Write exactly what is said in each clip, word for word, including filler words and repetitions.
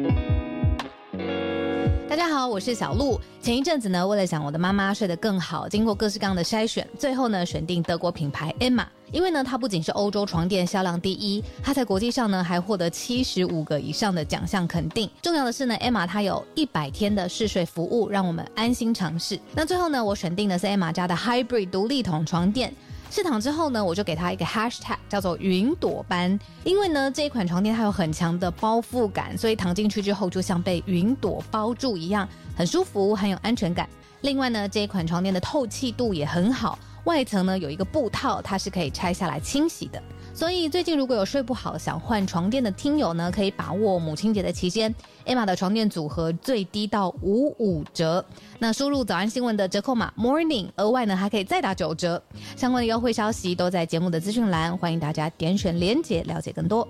大家好，我是小鹿。前一阵子呢，为了想我的妈妈睡得更好，经过各式各样的筛选，最后呢选定德国品牌 Emma。因为呢，它不仅是欧洲床垫销量第一，它在国际上呢还获得七十五个以上的奖项肯定。重要的是呢 ，Emma 它有一百天的试睡服务，让我们安心尝试。那最后呢，我选定的是 Emma 家的 Hybrid 独立筒床垫。试躺之后呢，我就给它一个 hashtag 叫做云朵般，因为呢这一款床垫它有很强的包覆感，所以躺进去之后就像被云朵包住一样，很舒服，很有安全感。另外呢，这一款床垫的透气度也很好，外层呢有一个布套，它是可以拆下来清洗的。所以最近如果有睡不好想换床垫的听友呢，可以把握母亲节的期间 Emma 的床垫组合最低到五五折，那输入早安新闻的折扣码 morning， 额外呢还可以再打九折。相关的优惠消息都在节目的资讯栏，欢迎大家点选连结了解更多。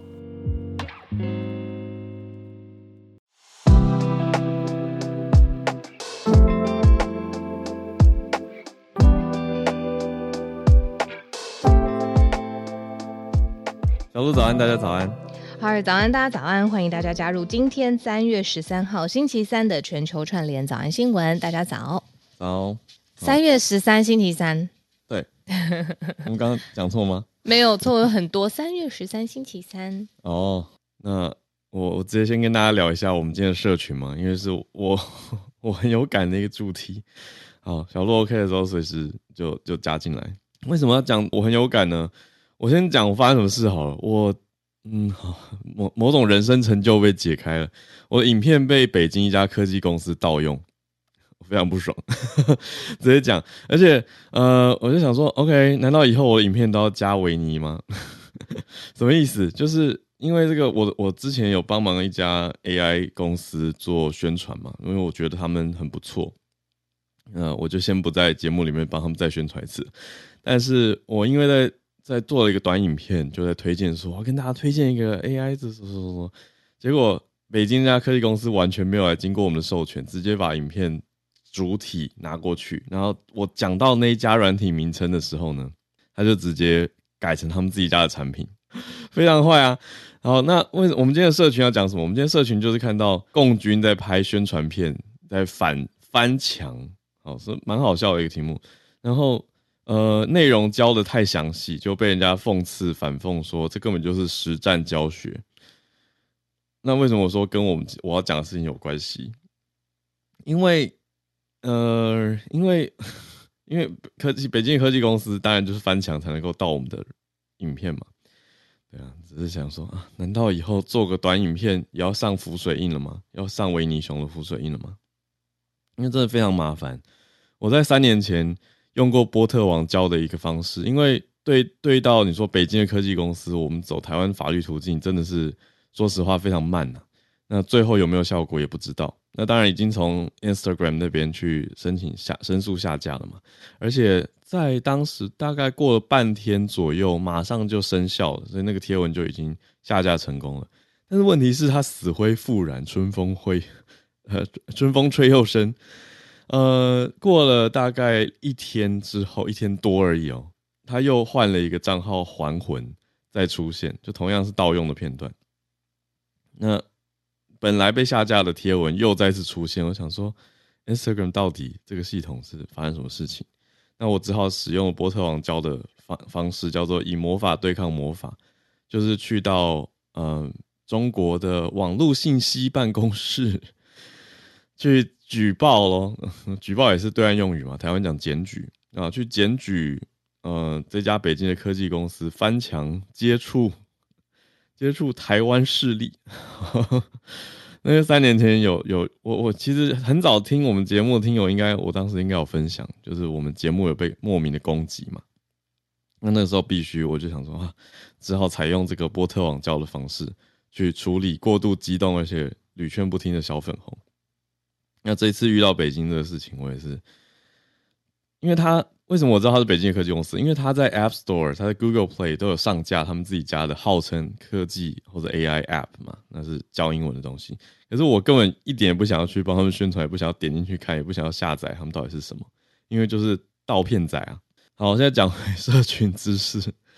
小鹿早安，大家早安。 好，早安，大家早安，欢迎大家加入今天三月十三号星期三的全球串联早安新闻。大家早。 早。 三月十三星期三。 对。我们刚刚讲错吗？ 没有错，有很多。三月十三星期三。 哦，那我我直接先跟大家聊一下我们今天的社群嘛，因为是我我很有感的一个主题。好，小鹿 OK 的时候随时就就加进来。为什么要讲我很有感呢？我先讲我发生什么事好了。我嗯，好，某某种人生成就被解开了。我的影片被北京一家科技公司盗用，我非常不爽，直接讲。而且呃，我就想说 ，OK， 难道以后我的影片都要加维尼吗？什么意思？就是因为这个我，我我之前有帮忙一家 A I 公司做宣传嘛，因为我觉得他们很不错。呃，我就先不在节目里面帮他们再宣传一次。但是我因为在在做了一个短影片，就在推荐说，我要跟大家推荐一个 A I 这什么什么，结果北京这家科技公司完全没有来经过我们的授权，直接把影片主体拿过去，然后我讲到那一家软体名称的时候呢，他就直接改成他们自己家的产品，非常坏啊。好，那为什么我们今天的社群要讲什么？我们今天社群就是看到共军在拍宣传片，在反翻墙，好，是蛮好笑的一个题目，然后。呃，内容教的太详细，就被人家讽刺反讽说这根本就是实战教学。那为什么我说跟我们我要讲的事情有关系？因为，呃，因为因为科技北京的科技公司当然就是翻墙才能够盗我们的影片嘛。对啊，只是想说啊，难道以后做个短影片也要上浮水印了吗？要上维尼熊的浮水印了吗？因为真的非常麻烦。我在三年前。用过波特网教的一个方式，因为对对到你说北京的科技公司，我们走台湾法律途径真的是说实话非常慢啊。那最后有没有效果也不知道。那当然已经从 Instagram 那边去申请下申诉下架了嘛，而且在当时大概过了半天左右，马上就生效了，所以那个贴文就已经下架成功了。但是问题是它死灰复燃，春风挥，呃，春风吹又生。呃，过了大概一天之后，一天多而已哦，他又换了一个账号还魂再出现，就同样是盗用的片段。那本来被下架的贴文又再次出现，我想说 Instagram 到底这个系统是发生什么事情？那我只好使用波特网教的方方式，叫做以魔法对抗魔法，就是去到呃中国的网络信息办公室去。举报咯，举报也是对岸用语嘛，台湾讲检举啊，去检举呃这家北京的科技公司翻墙接触接触台湾势力。那个三年前有有我我其实很早听我们节目的听友应该我当时应该有分享，就是我们节目有被莫名的攻击嘛。那那个时候必须我就想说啊，只好采用这个波特网教的方式去处理过度激动而且屡劝不听的小粉红。那这一次遇到北京这个事情，我也是，因为他为什么我知道他是北京的科技公司？因为他在 App Store、他在 Google Play 都有上架他们自己家的号称科技或者 A I App 嘛，那是教英文的东西。可是我根本一点也不想要去帮他们宣传，也不想要点进去看，也不想要下载他们到底是什么，因为就是盗片仔啊。好，我现在讲回社群知识。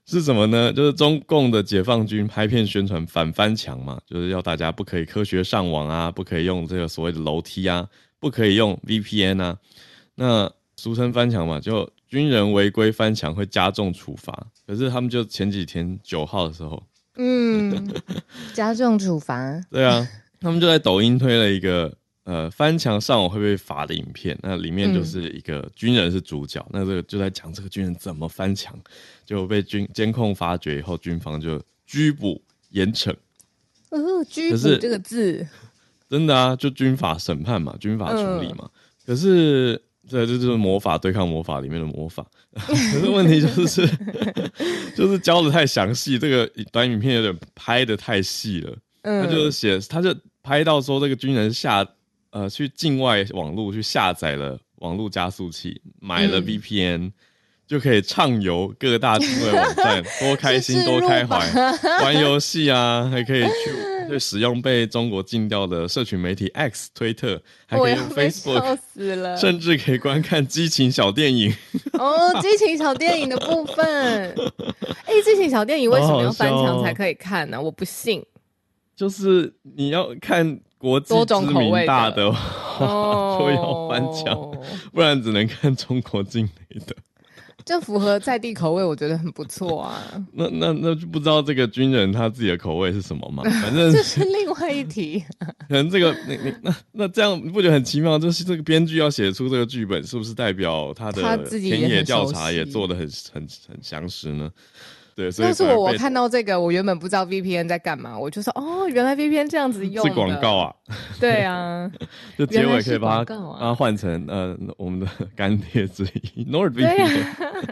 是什么呢？就是中共的解放军拍片宣传反翻墙嘛，就是要大家不可以科学上网啊，不可以用这个所谓的楼梯啊，不可以用 V P N 啊。那俗称翻墙嘛，就军人违规翻墙会加重处罚。可是他们就前几天九号的时候， 嗯，加重处罚。 对啊，他们就在抖音推了一个呃翻墙上网会被罚的影片，那里面就是一个军人是主角，嗯、那这个就在讲这个军人怎么翻墙，就被军监控发觉以后，军方就拘捕严惩。 呃，拘捕这个字， 真的啊，就军法审判嘛，军法处理嘛。嗯、可是这这就是魔法对抗魔法里面的魔法。可是问题就是就是教的太详细，这个短影片有点拍的太细了。嗯，他就是写，他就拍到说这个军人下呃去境外网络去下载了网络加速器，买了 V P N、嗯。就可以畅游各大境外网站，多开心多开怀，玩游戏啊，还可以去去使用被中国禁掉的社群媒体 X 推特，还可以用 Facebook， 死了甚至可以观看激情小电影。 哦，激情小电影的部分，哎、欸，激情小电影为什么要翻墙才可以看呢、啊？我不信， 就是你要看国际知名大的话，哦、就要翻墙，不然只能看中国境内的。 这符合在地口味，我觉得很不错啊。 那那那就不知道这个军人他自己的口味是什么嘛？反正这是另外一题。 可能这个你你那那这样你不觉得很奇妙？就是这个编剧要写出这个剧本，是不是代表他的田野调查也做得很很很详实呢？对，所以要是我我看到这个，我原本不知道 V P N 在干嘛，我就说哦，原来 V P N 这样子用的， 是广告啊。 对啊， 就结尾可以把它把它换成呃我们的干爹之一 NordVPN，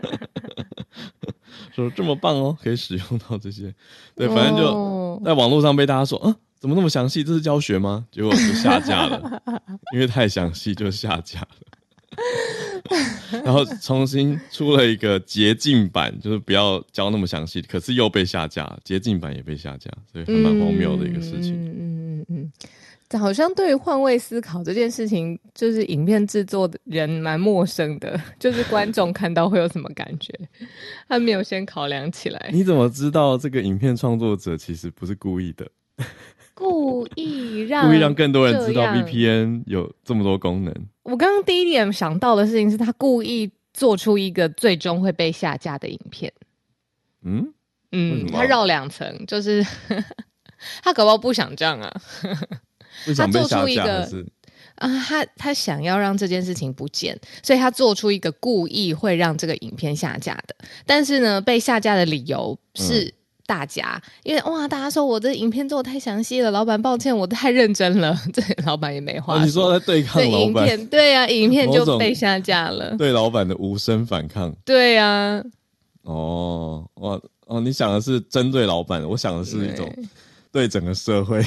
说这么棒哦，可以使用到这些。对，反正就在网络上被大家说啊，怎么那么详细？这是教学吗？结果就下架了，因为太详细就下架了。然后重新出了一个捷径版，就是不要教那么详细，可是又被下架，捷径版也被下架，所以还蛮荒谬的一个事情。嗯嗯嗯嗯，好像对于换位思考这件事情，就是影片制作的人蛮陌生的，就是观众看到会有什么感觉，他没有先考量起来。 你怎么知道这个影片创作者其实不是故意的？ 故意让故意让更多人知道 V P N 有这么多功能。 我刚刚第一点想到的事情是他故意做出一个最终会被下架的影片。嗯嗯，他绕两层，就是他搞不好不想这样啊， 不想被下架还是啊，他他想要让这件事情不见，所以他做出一个故意会让这个影片下架的，但是呢，被下架的理由是。嗯大家因为哇，大家说我这影片做得太详细了，老板抱歉，我太认真了。这老板也没话说。 哦、你说在对抗老板？ 对, 对啊，影片就被下架了。 对老板的无声反抗。 对啊。 哦，哇哦，你想的是针对老板，我想的是一种对整个社会，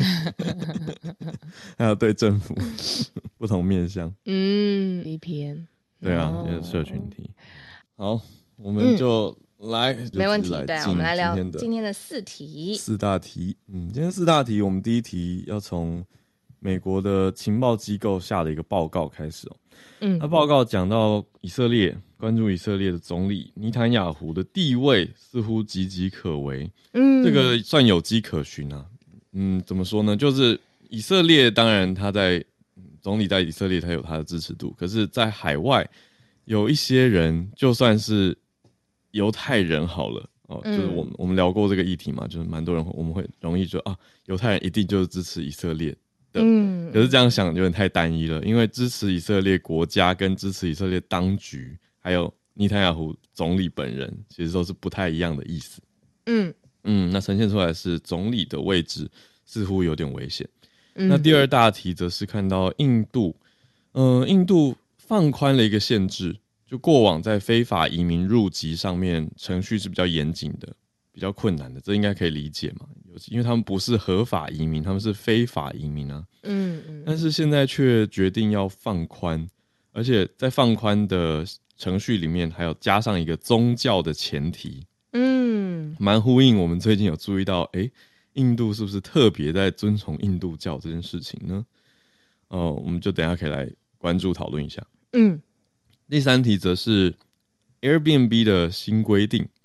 还有对政府不同面向。 嗯 ，V P N。 对啊，也、哦、是社群题。好，我们就。嗯来， 没问题。对，我们来聊今天的四题， 四大题。嗯，今天四大题，我们第一题要从美国的情报机构下的一个报告开始哦。嗯，那报告讲到以色列，关注以色列的总理尼坦雅胡的地位似乎岌岌可危。嗯，这个算有迹可循啊。嗯，怎么说呢？就是以色列，当然他在总理在以色列，他有他的支持度，可是，在海外有一些人，就算是犹太人好了哦，就是我们、嗯、我们聊过这个议题嘛，就是蛮多人我们会容易就啊，犹太人一定就是支持以色列的，嗯，可是这样想有点太单一了，因为支持以色列国家跟支持以色列当局，还有尼坦雅胡总理本人，其实都是不太一样的意思。嗯嗯，那呈现出来是总理的位置似乎有点危险。嗯、那第二大题则是看到印度，嗯、呃，印度放宽了一个限制。就过往在非法移民入籍上面程序是比较严谨的，比较困难的，这应该可以理解嘛？因为他们不是合法移民，他们是非法移民啊。嗯嗯。但是现在却决定要放宽，而且在放宽的程序里面还有加上一个宗教的前提。嗯，蛮呼应我们最近有注意到，哎、欸，印度是不是特别在遵从印度教这件事情呢？哦、呃，我们就等一下可以来关注讨论一下。嗯。第三题则是 Airbnb 的新规定，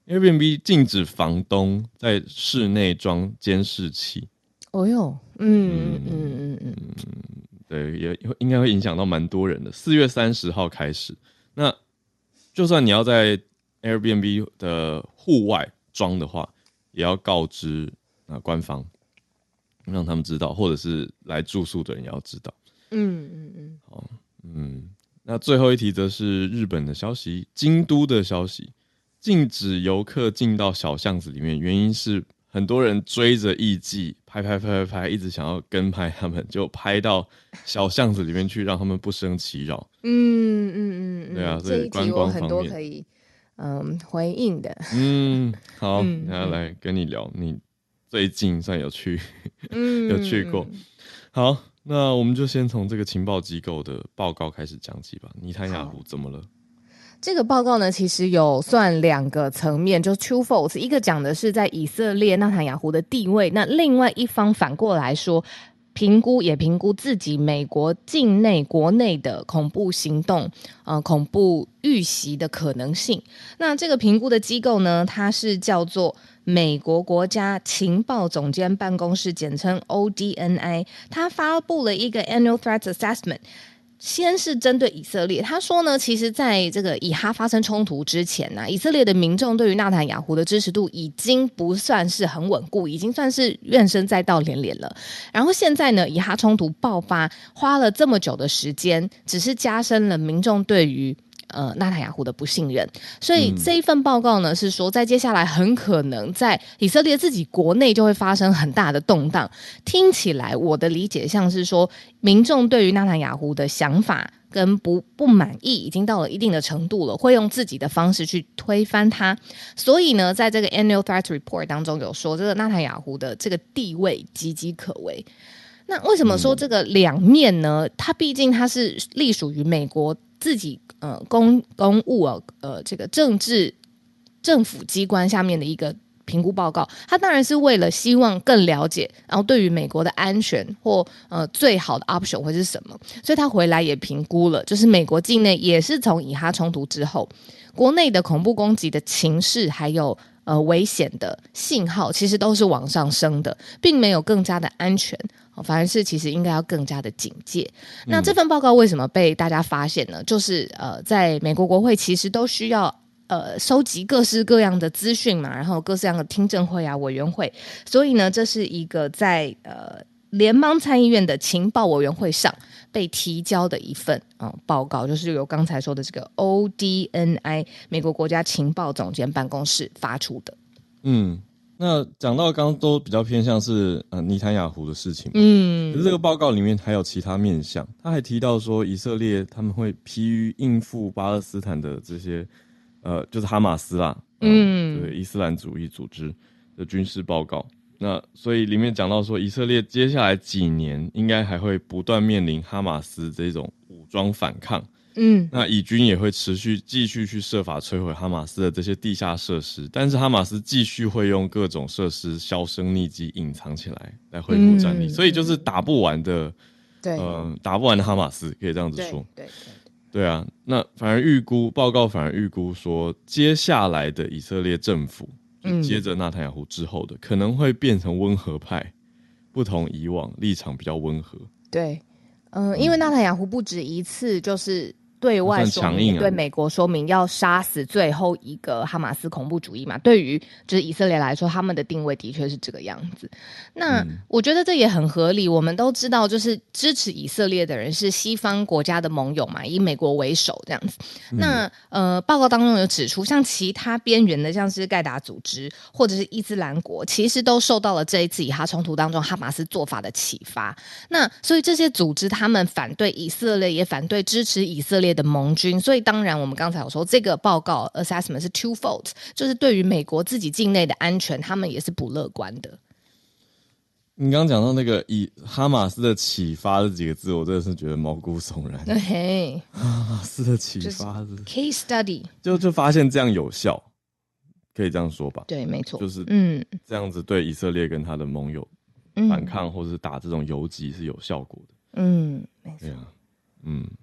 Airbnb 禁止房东在室内装监视器。 哦哟，嗯嗯嗯嗯嗯， 对，也应该会影响到蛮多人的。四月三十号开始，那就算你要在 Airbnb 的户外装的话，也要告知啊官方，让他们知道，或者是来住宿的人也要知道。 嗯嗯嗯， 好，嗯，那最后一题则是日本的消息，京都的消息，禁止游客进到小巷子里面，原因是很多人追着艺妓拍拍拍拍拍，一直想要跟拍他们，就拍到小巷子里面去，让他们不胜其扰。 嗯嗯嗯， 对啊，所这一题我以观光很方面， 多可以嗯回应的。 嗯，好， 嗯那来跟你聊，你最近算有去， 嗯有去过。好，那我们就先从这个情报机构的报告开始讲起吧。尼坦雅胡怎么了？ 这个报告呢，其实有算两个层面，就是 twofold， 一个讲的是在以色列纳坦雅胡的地位，那另外一方反过来说，评估也评估自己美国境内国内的恐怖行动，呃，恐怖遇袭的可能性。那这个评估的机构呢，它是叫做美国国家情报总监办公室，简称 O D N I， 它发布了一个 Annual Threat Assessment。先是针对以色列，他说呢，其实在这个以哈发生冲突之前呢、啊，以色列的民众对于纳坦雅胡的支持度已经不算是很稳固，已经算是怨声载道连连了。然后现在呢，以哈冲突爆发，花了这么久的时间，只是加深了民众对于呃，纳坦雅胡的不信任，所以这一份报告呢、嗯、是说，在接下来很可能在以色列自己国内就会发生很大的动荡。听起来我的理解像是说，民众对于纳坦雅胡的想法跟不不满意已经到了一定的程度了，会用自己的方式去推翻它。所以呢，在这个 Annual Threat Report 当中有说，这个纳坦雅胡的这个地位岌岌可危。那为什么说这个两面呢？它毕竟它是隶属于美国自己呃公公务啊呃这个政治政府机关下面的一个评估报告，它当然是为了希望更了解，然后对于美国的安全或呃最好的 option 会是什么，所以他回来也评估了，就是美国境内也是从以哈冲突之后，国内的恐怖攻击的情势还有呃危险的信号，其实都是往上升的，并没有更加的安全。反而是其实应该要更加的警戒。那这份报告为什么被大家发现呢？就是呃，在美国国会其实都需要呃收集各式各样的资讯嘛，然后各式各样的听证会啊、委员会，所以呢，这是一个在呃联邦参议院的情报委员会上被提交的一份啊、呃、报告，就是由刚才说的这个 O D N I 美国国家情报总监办公室发出的。 嗯。那讲到刚刚都比较偏向是呃尼坦雅胡的事情嘛， 嗯， 可是这个报告里面还有其他面向，他还提到说以色列他们会疲于应付巴勒斯坦的这些呃就是哈马斯啦，嗯，对伊斯兰主义组织的军事报告。那所以里面讲到说以色列接下来几年应该还会不断面临哈马斯这种武装反抗。嗯，那以军也会持续继续去设法摧毁哈马斯的这些地下设施，但是哈马斯继续会用各种设施销声匿迹，隐藏起来来恢复战力，嗯、所以就是打不完的，对，呃，打不完的哈马斯可以这样子说，对对 对, 对啊。那反而预估报告反而预估说，接下来的以色列政府就接着纳坦雅胡之后的，嗯、可能会变成温和派，不同以往立场比较温和。 对，嗯、呃，因为纳坦雅胡不止一次就是对外说明、啊、对美国说明要杀死最后一个哈马斯恐怖主义嘛，对于就是以色列来说，他们的定位的确是这个样子。那、嗯、我觉得这也很合理，我们都知道就是支持以色列的人是西方国家的盟友嘛，以美国为首这样子。嗯、那呃，报告当中有指出，像其他边缘的像是盖达组织或者是伊斯兰国，其实都受到了这一次以哈冲突当中哈马斯做法的启发。那所以这些组织他们反对以色列，也反对支持以色列的盟军，所以当然我们刚才有说这个报告 assessment 是 twofold， 就是对于美国自己境内的安全他们也是不乐观的。 你刚刚讲到那个以哈马斯的启发这几个字，我真的是觉得毛骨悚然。 对， 哈马斯的启发是 case study， 就就发现这样有效，可以这样说吧？ 对，没错， 就是嗯这样子对以色列跟他的盟友反抗、嗯、或者是打这种游击是有效果的。 嗯，没错。 对啊，嗯。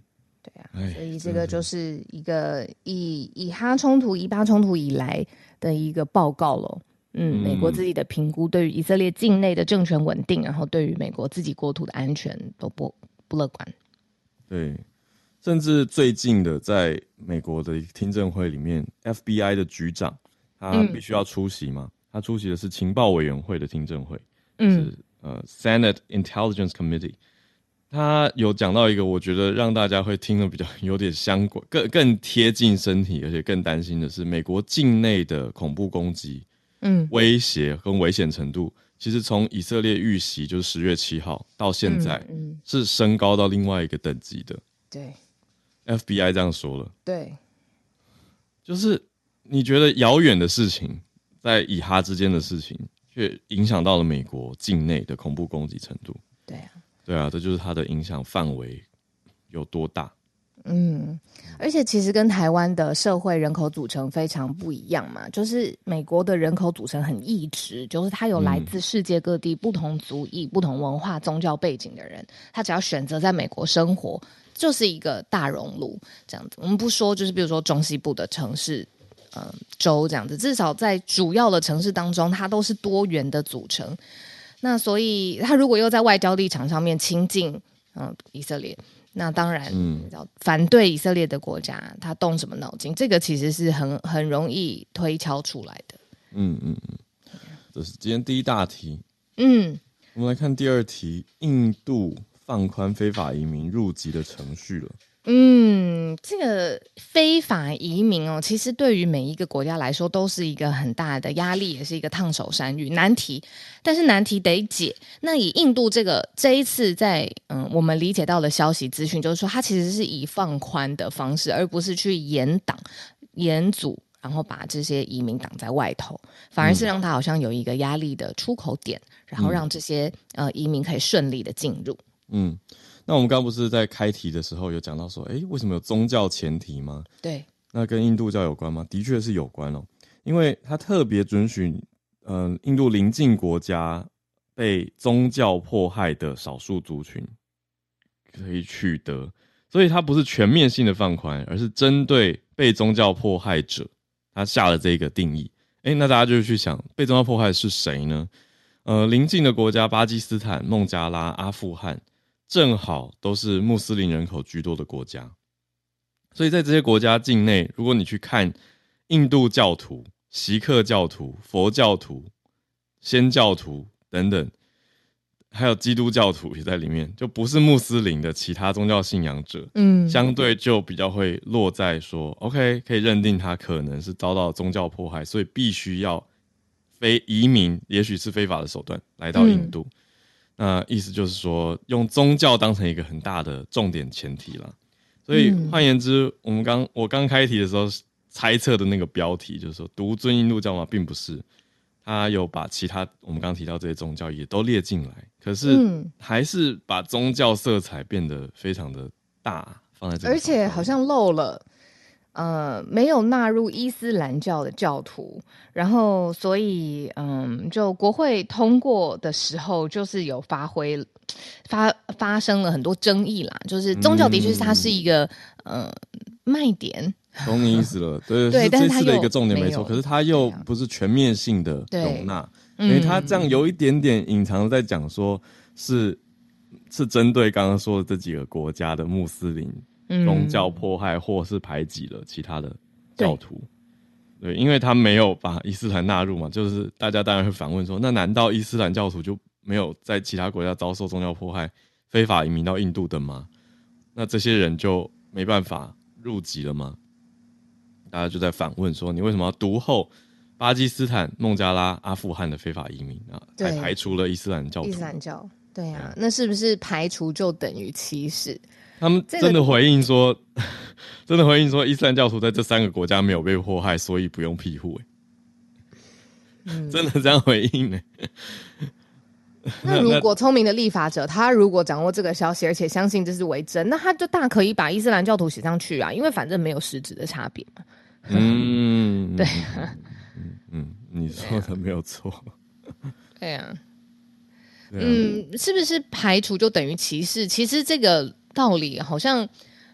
对啊，所以这个就是一个以以哈冲突、以巴冲突以来的一个报告咯。嗯，美国自己的评估对于以色列境内的政权稳定，然后对于美国自己国土的安全都不不乐观。 对，甚至最近的在美国的听证会里面 ，F B I 的局长他必须要出席嘛，嗯、他出席的是情报委员会的听证会，嗯，就是呃 Senate Intelligence Committee。他有讲到一个，我觉得让大家会听得比较有点相关，更更贴近身体，而且更担心的是，美国境内的恐怖攻击。嗯，威胁跟危险程度，其实从以色列遇袭就是十月七号到现在，嗯嗯、是升高到另外一个等级的。 对 ，F B I 这样说了。 对， 就是你觉得遥远的事情，在以哈之间的事情，却影响到了美国境内的恐怖攻击程度。 对啊， 对啊，这就是它的影响范围有多大。 嗯，而且其实跟台湾的社会人口组成非常不一样嘛，就是美国的人口组成很异质，就是它有来自世界各地不同族裔、不同文化、宗教背景的人，他只要选择在美国生活，就是一个大熔炉这样子。我们不说，就是比如说中西部的城市、呃州这样子，至少在主要的城市当中，它都是多元的组成。那所以，他如果又在外交立场上面亲近嗯、呃、以色列。那当然，嗯，反对以色列的国家，他动什么脑筋？这个其实是很很容易推敲出来的。 嗯嗯嗯，这是今天第一大题。 嗯， 我们来看第二题：印度放宽非法移民入籍的程序了。 嗯，这个非法移民哦，其实对于每一个国家来说都是一个很大的压力，也是一个烫手山芋难题。但是难题得解。那以印度这个这一次在嗯我们理解到的消息资讯，就是说它其实是以放宽的方式，而不是去严挡、严阻，然后把这些移民挡在外头，反而是让它好像有一个压力的出口点，然后让这些呃移民可以顺利的进入。 嗯。那我们刚刚不是在开题的时候有讲到说，诶，为什么有宗教前提吗？ 对， 那跟印度教有关吗？的确是有关哦，因为它特别准许，呃，印度邻近国家被宗教迫害的少数族群可以取得，所以它不是全面性的放宽，而是针对被宗教迫害者，他下了这个定义。诶，那大家就去想，被宗教迫害的是谁呢？呃，邻近的国家巴基斯坦、孟加拉、阿富汗。正好都是穆斯林人口居多的国家，所以在这些国家境内，如果你去看印度教徒、锡克教徒、佛教徒、祆教徒等等，还有基督教徒也在里面，就不是穆斯林的其他宗教信仰者，嗯，相对就比较会落在说 ，OK， 可以认定他可能是遭到宗教迫害，所以必须要非移民，也许是非法的手段来到印度。嗯，那意思就是说，用宗教当成一个很大的重点前提啦。所以换言之，我们刚我刚开题的时候猜测的那个标题，就是说独尊印度教嘛，并不是，他有把其他我们刚刚提到这些宗教也都列进来，可是还是把宗教色彩变得非常的大，放在这个， 而且好像漏了。呃，没有纳入伊斯兰教的教徒，然后所以嗯，就国会通过的时候，就是有发挥发发生了很多争议啦。就是宗教的确是它是一个、嗯、呃卖点， 懂你意思了，对， 对， 是但是它这次的一个重点没错，可是它又不是全面性的容纳，因为它这样有一点点隐藏在讲说是是针对刚刚说的这几个国家的穆斯林。宗教迫害或是排挤了其他的教徒，对，对，因为他没有把伊斯兰纳入嘛，就是大家当然会反问说，那难道伊斯兰教徒就没有在其他国家遭受宗教迫害、非法移民到印度的吗？那这些人就没办法入籍了吗？大家就在反问说，你为什么要独后巴基斯坦、孟加拉、阿富汗的非法移民啊？还排除了伊斯兰教徒？ 伊斯兰教，对啊，那是不是排除就等于歧视？ 他们真的回应说，这个、真的回应说，伊斯兰教徒在这三个国家没有被迫害，所以不用庇护。嗯、真的这样回应呢？ 那如果聪明的立法者，他如果掌握这个消息，而且相信这是为真，那他就大可以把伊斯兰教徒写上去啊，因为反正没有实质的差别嘛。嗯，对、啊嗯，嗯，你说的没有错。 对啊。嗯，是不是排除就等于歧视？其实这个道理好像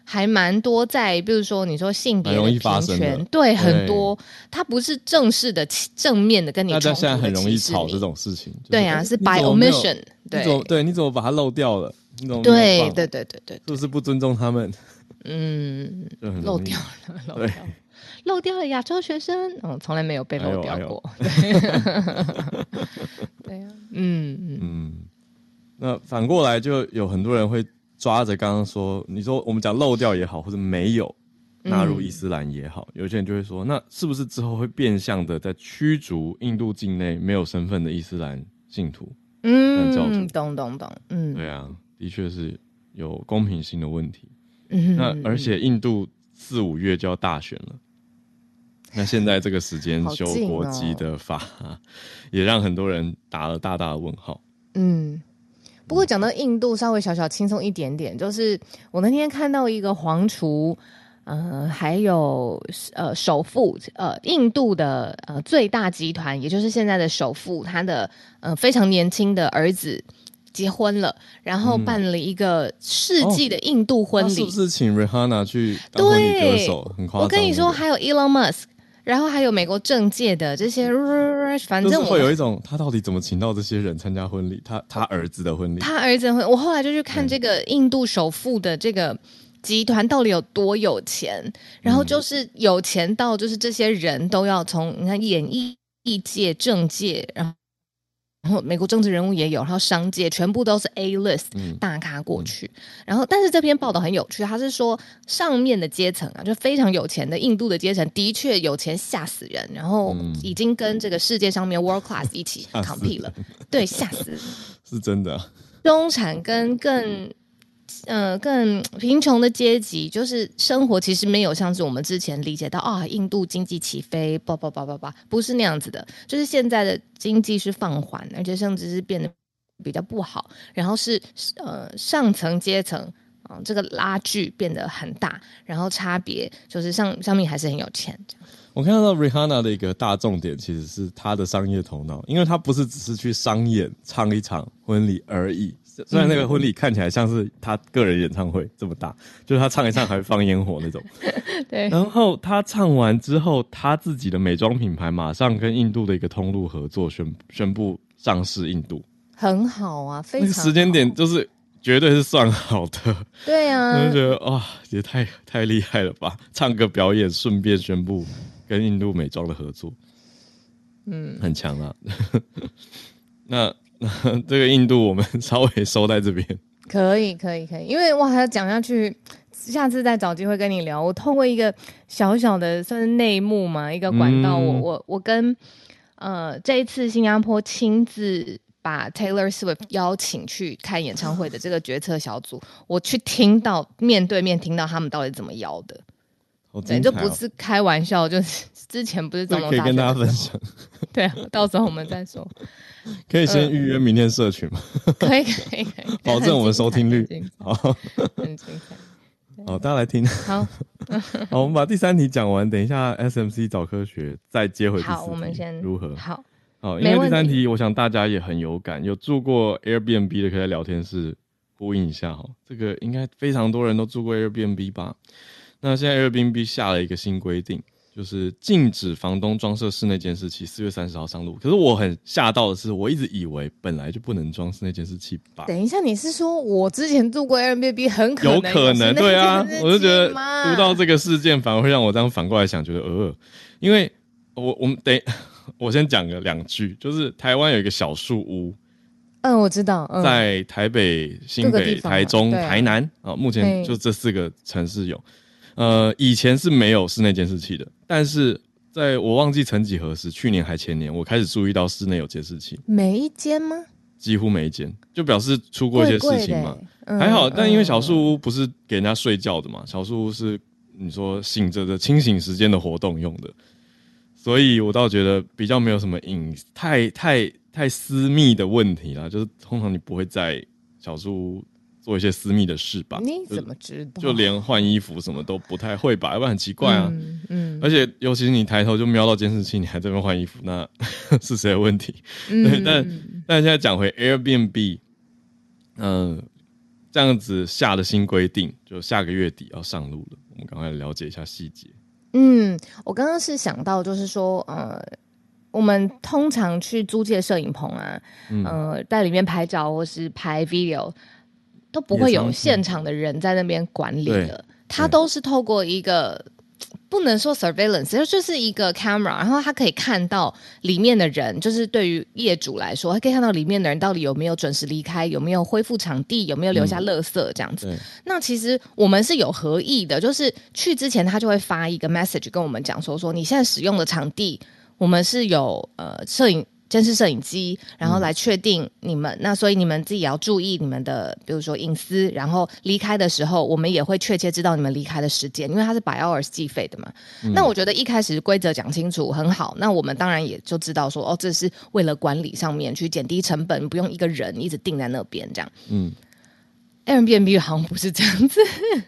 还蛮多在，比如说你说性别的平权，对，很多，它不是正式的正面的跟你冲突的， 大家现在很容易吵这种事情，就是、 对啊，是 by omission， 对， 你怎么对，你怎么把它漏掉了？你怎么对对对对对， 是不是不尊重他们？ 嗯，漏掉了，漏掉了。漏掉了亚洲学生，嗯，从来没有被漏掉过。哎哎、对啊，嗯嗯嗯。 那反过来就有很多人会抓着刚刚说，你说我们讲漏掉也好，或者没有纳入伊斯兰也好，嗯、有些人就会说，那是不是之后会变相的在驱逐印度境内没有身份的伊斯兰信徒？ 嗯，懂懂懂，嗯， 对啊，的确是有公平性的问题。嗯，那而且印度四五月就要大选了。那现在这个时间修国籍的法、哦，也让很多人打了大大的问号。 嗯，不过讲到印度，稍微小小轻松一点点，就是我那天看到一个皇储，呃，还有呃首富，呃，印度的呃最大集团，也就是现在的首富，他的呃非常年轻的儿子结婚了，然后办了一个世纪的印度婚礼。 嗯哦、是不是请 Rihanna 去当婚礼歌手？很夸张。 我跟你说，还有 Elon Musk。然后还有美国政界的这些，反正我会有一种他到底怎么请到这些人参加婚礼？他他儿子的婚礼， 他儿子的婚礼。我后来就去看这个印度首富的这个集团到底有多有钱，然后就是有钱到就是这些人都要从你看演艺界、政界，然后。然后美国政治人物也有，然后商界全部都是 A list 大咖过去、嗯、然后但是这篇报道很有趣，他是说上面的阶层啊，就非常有钱的印度的阶层的确有钱吓死人，然后已经跟这个世界上面 world class 一起 compete 了，对，吓死人是真的、啊、 中产跟更呃，更贫穷的阶级，就是生活其实没有像是我们之前理解到啊，印度经济起飞，叭叭叭叭叭，不是那样子的，就是现在的经济是放缓，而且甚至是变得比较不好，然后是呃上层阶层啊、呃，这个拉距变得很大，然后差别就是上上面还是很有钱。 我看到 Rihanna 的一个大重点其实是她的商业头脑，因为她不是只是去商演唱一场婚礼而已。虽然那个婚礼看起来像是他个人演唱会这么大，就是他唱一唱还会放烟火那种。 对。 然后他唱完之后，他自己的美妆品牌马上跟印度的一个通路合作，宣宣布上市印度。 很好啊，非常好。 那个时间点就是绝对是算好的。 对啊。 我就觉得哇，也太太厉害了吧！唱个表演，顺便宣布跟印度美妆的合作，嗯，很强啊。那。这个印度我们稍微收在这边， 可以可以可以，因为我还要讲下去，下次再找机会跟你聊。我透过一个小小的算是内幕嘛，一个管道，嗯、我我我跟呃这一次新加坡亲自把 Taylor Swift 邀请去看演唱会的这个决策小组，我去听到面对面听到他们到底怎么邀的。 哦、 对，就不是开玩笑，就是之前不是总统大选的时候， 可以跟大家分享。 对啊，到时候我们再说。 可以先预约明天社群吗？ 呃、可以可以可以， 保证我们收听率。好， 很精彩。 好，大家来听。 好， 好，我们把第三题讲完，等一下 S M C 找科学再接回第四题。 好，我们先如何？ 好， 好，因为第三题，我想大家也很有感，有住过 Airbnb 的可以在聊天室呼应一下哈。这个应该非常多人都住过 Airbnb 吧？那现在 Airbnb 下了一个新规定，就是禁止房东装设室内监视器，四月三十号上路。可是我很吓到的是，我一直以为本来就不能装室内监视器吧？ 等一下，你是说我之前住过 Airbnb 很可能有可能？对啊，我就觉得读到这个事件，反而会让我这样反过来想，觉得呃，因为我我们等我先讲个两句，就是台湾有一个小树屋。 嗯，我知道，嗯、 在台北、新北、台中、啊、台南啊、哦，目前就这四个城市有。呃，以前是没有室内监视器的，但是在我忘记曾几何时，去年还前年，我开始注意到室内有监视器。 每一间吗？ 几乎每一间，就表示出过一些事情嘛。贵贵嗯、还好，但因为小树屋不是给人家睡觉的嘛，小树屋是你说醒着的清醒时间的活动用的，所以我倒觉得比较没有什么隐太太太私密的问题啦，就是通常你不会在小树屋做一些私密的事吧？ 你怎么知道？ 就, 就连换衣服什么都不太会吧？要不然很奇怪啊。嗯， 嗯而且尤其是你抬头就瞄到监视器，你还在那边换衣服，那是谁的问题？ 嗯、 对，但但现在讲回 Airbnb， 嗯、呃， 这样子下的新规定，就下个月底要上路了，我们赶快来了解一下细节。 嗯，我刚刚是想到就是说，呃，我们通常去租借摄影棚啊，嗯、呃，在里面拍照或是拍 video， 都不会有现场的人在那边管理的，他都是透过一个。不能说 surveillance， 就是一个 camera， 然后他可以看到里面的人，就是对于业主来说，他可以看到里面的人到底有没有准时离开，有没有恢复场地，有没有留下垃圾这样子。嗯、那其实我们是有合意的，就是去之前他就会发一个 message 跟我们讲说，说你现在使用的场地，我们是有呃摄影。监视摄影机，然后来确定你们、嗯、那所以你们自己也要注意你们的比如说隐私，然后离开的时候我们也会确切知道你们离开的时间，因为它是 by hours 计费的嘛、嗯、那我觉得一开始规则讲清楚很好，那我们当然也就知道说哦，这是为了管理上面去减低成本，不用一个人一直定在那边这样。嗯 Airbnb 好像不是这样子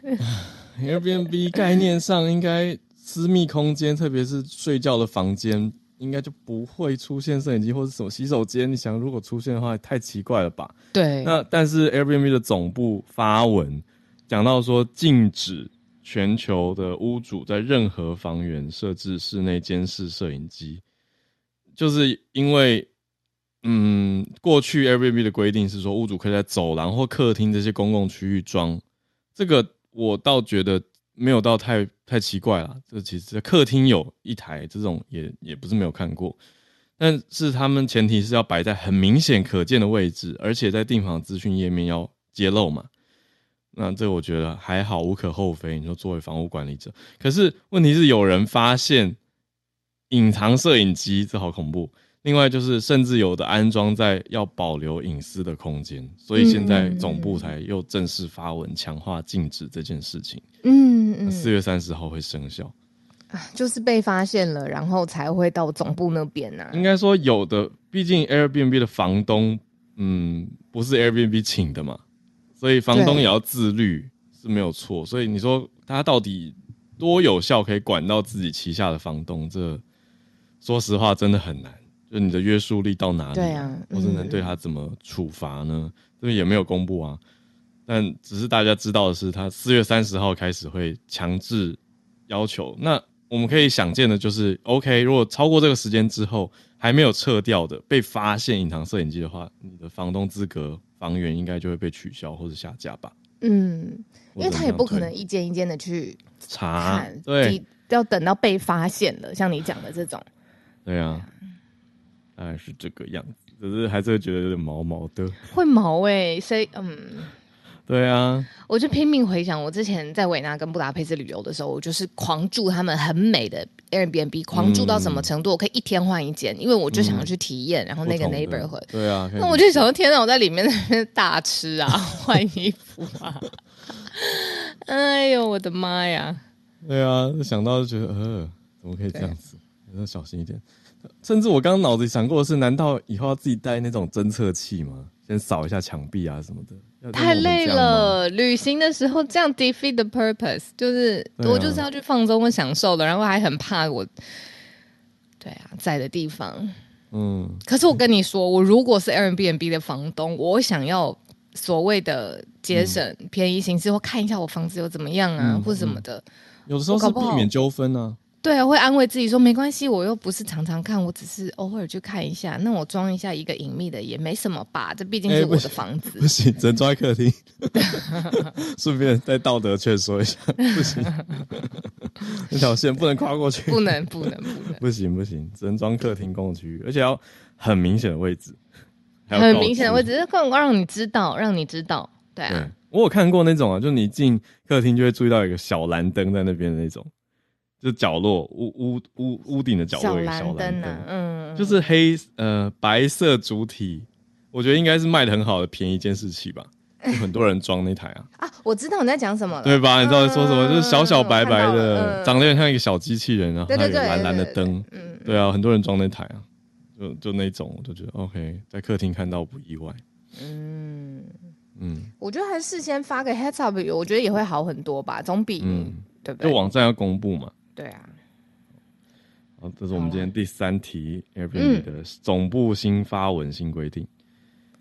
Airbnb 概念上应该私密空间，特别是睡觉的房间应该就不会出现摄影机或是什么洗手间，你想如果出现的话太奇怪了吧。 对， 那但是 Airbnb 的总部发文讲到说，禁止全球的屋主在任何房源设置室内监视摄影机，就是因为嗯，过去 Airbnb 的规定是说屋主可以在走廊或客厅这些公共区域装，这个我倒觉得没有到太太奇怪啦，这其实在客厅有一台这种也也不是没有看过，但是他们前提是要摆在很明显可见的位置，而且在订房资讯页面要揭露嘛。那这我觉得还好，无可厚非。你说作为房屋管理者，可是问题是有人发现隐藏摄影机，这好恐怖。另外就是甚至有的安装在要保留隐私的空间，所以现在总部才又正式发文强化禁止这件事情。嗯嗯，四月三十号会生效， 就是被发现了，然后才会到总部那边啊。 应该说有的，毕竟 Airbnb 的房东，嗯，不是 Airbnb 请的嘛，所以房东也要自律是没有错。所以你说他到底多有效可以管到自己旗下的房东，这说实话真的很难。就你的约束力到哪里、啊？对啊，或是能对他怎么处罚呢？这边也没有公布啊。但只是大家知道的是，他四月三十号开始会强制要求。那我们可以想见的就是 ，OK， 如果超过这个时间之后还没有撤掉的，被发现隐藏摄影机的话，你的房东资格房源应该就会被取消或者下架吧？嗯， 因为他也不可能一间一间的去查，对， 要等到被发现了，像你讲的这种， 对啊。大概是这个样子，只是还是会觉得有点毛毛的， 会毛哎、欸，所以嗯， 对啊， 我就拼命回想我之前在维纳跟布达佩斯旅游的时候，我就是狂住他们很美的 Airbnb， 狂住到什么程度？嗯、我可以一天换一间，因为我就想要去体验，嗯、然后那个 neighborhood， 对啊， 那我就想说天哪，我在里面那边大吃啊，换衣服啊，哎呦我的妈呀！ 对啊，想到就觉得呃，怎么可以这样子？要小心一点。甚至我刚刚脑子里想过的是，难道以后要自己带那种侦测器吗？先扫一下墙壁啊什么的。 太累了，旅行的时候这样 defeat the purpose， 就是、啊、我就是要去放松和享受的，然后还很怕我，对啊，在的地方。嗯，可是我跟你说，我如果是 Airbnb 的房东，我想要所谓的节省、嗯、便宜行事，或看一下我房子有怎么样啊，嗯、或什么的、嗯。 有的时候是避免纠纷啊。 对啊，会安慰自己说没关系，我又不是常常看，我只是偶尔去看一下。那我装一下一个隐秘的也没什么吧，这毕竟是我的房子。欸、 不行，只能装在客厅。顺便再道德劝说一下，不行，那条线不能跨过去。 不能，不能，不能， 不行，不行，只能装客厅公共区域，而且要很明显的位置， 很明显的位置，是更让你知道，让你知道。对啊，对， 我有看过那种啊，就你进客厅就会注意到有一个小蓝灯在那边的那种。就是角落屋屋屋屋顶的角落有一个小蓝灯、啊，嗯，就是黑呃白色主体，我觉得应该是卖的很好的便宜监视器吧，就很多人装那台啊。 啊，我知道你在讲什么了， 对吧？你知道在说什么？嗯、就是小小白白的，嗯、长得有点像一个小机器人，然后还有一个蓝蓝的灯，嗯，对啊，很多人装那台啊，就就那种，我就觉得 OK， 在客厅看到不意外。嗯嗯，我觉得还是事先发个 heads up， 我觉得也会好很多吧，总比、嗯、对不对？ 就网站要公布嘛。 对啊， 好，这是我们今天第三题 Airbnb 的总部新发文新规定。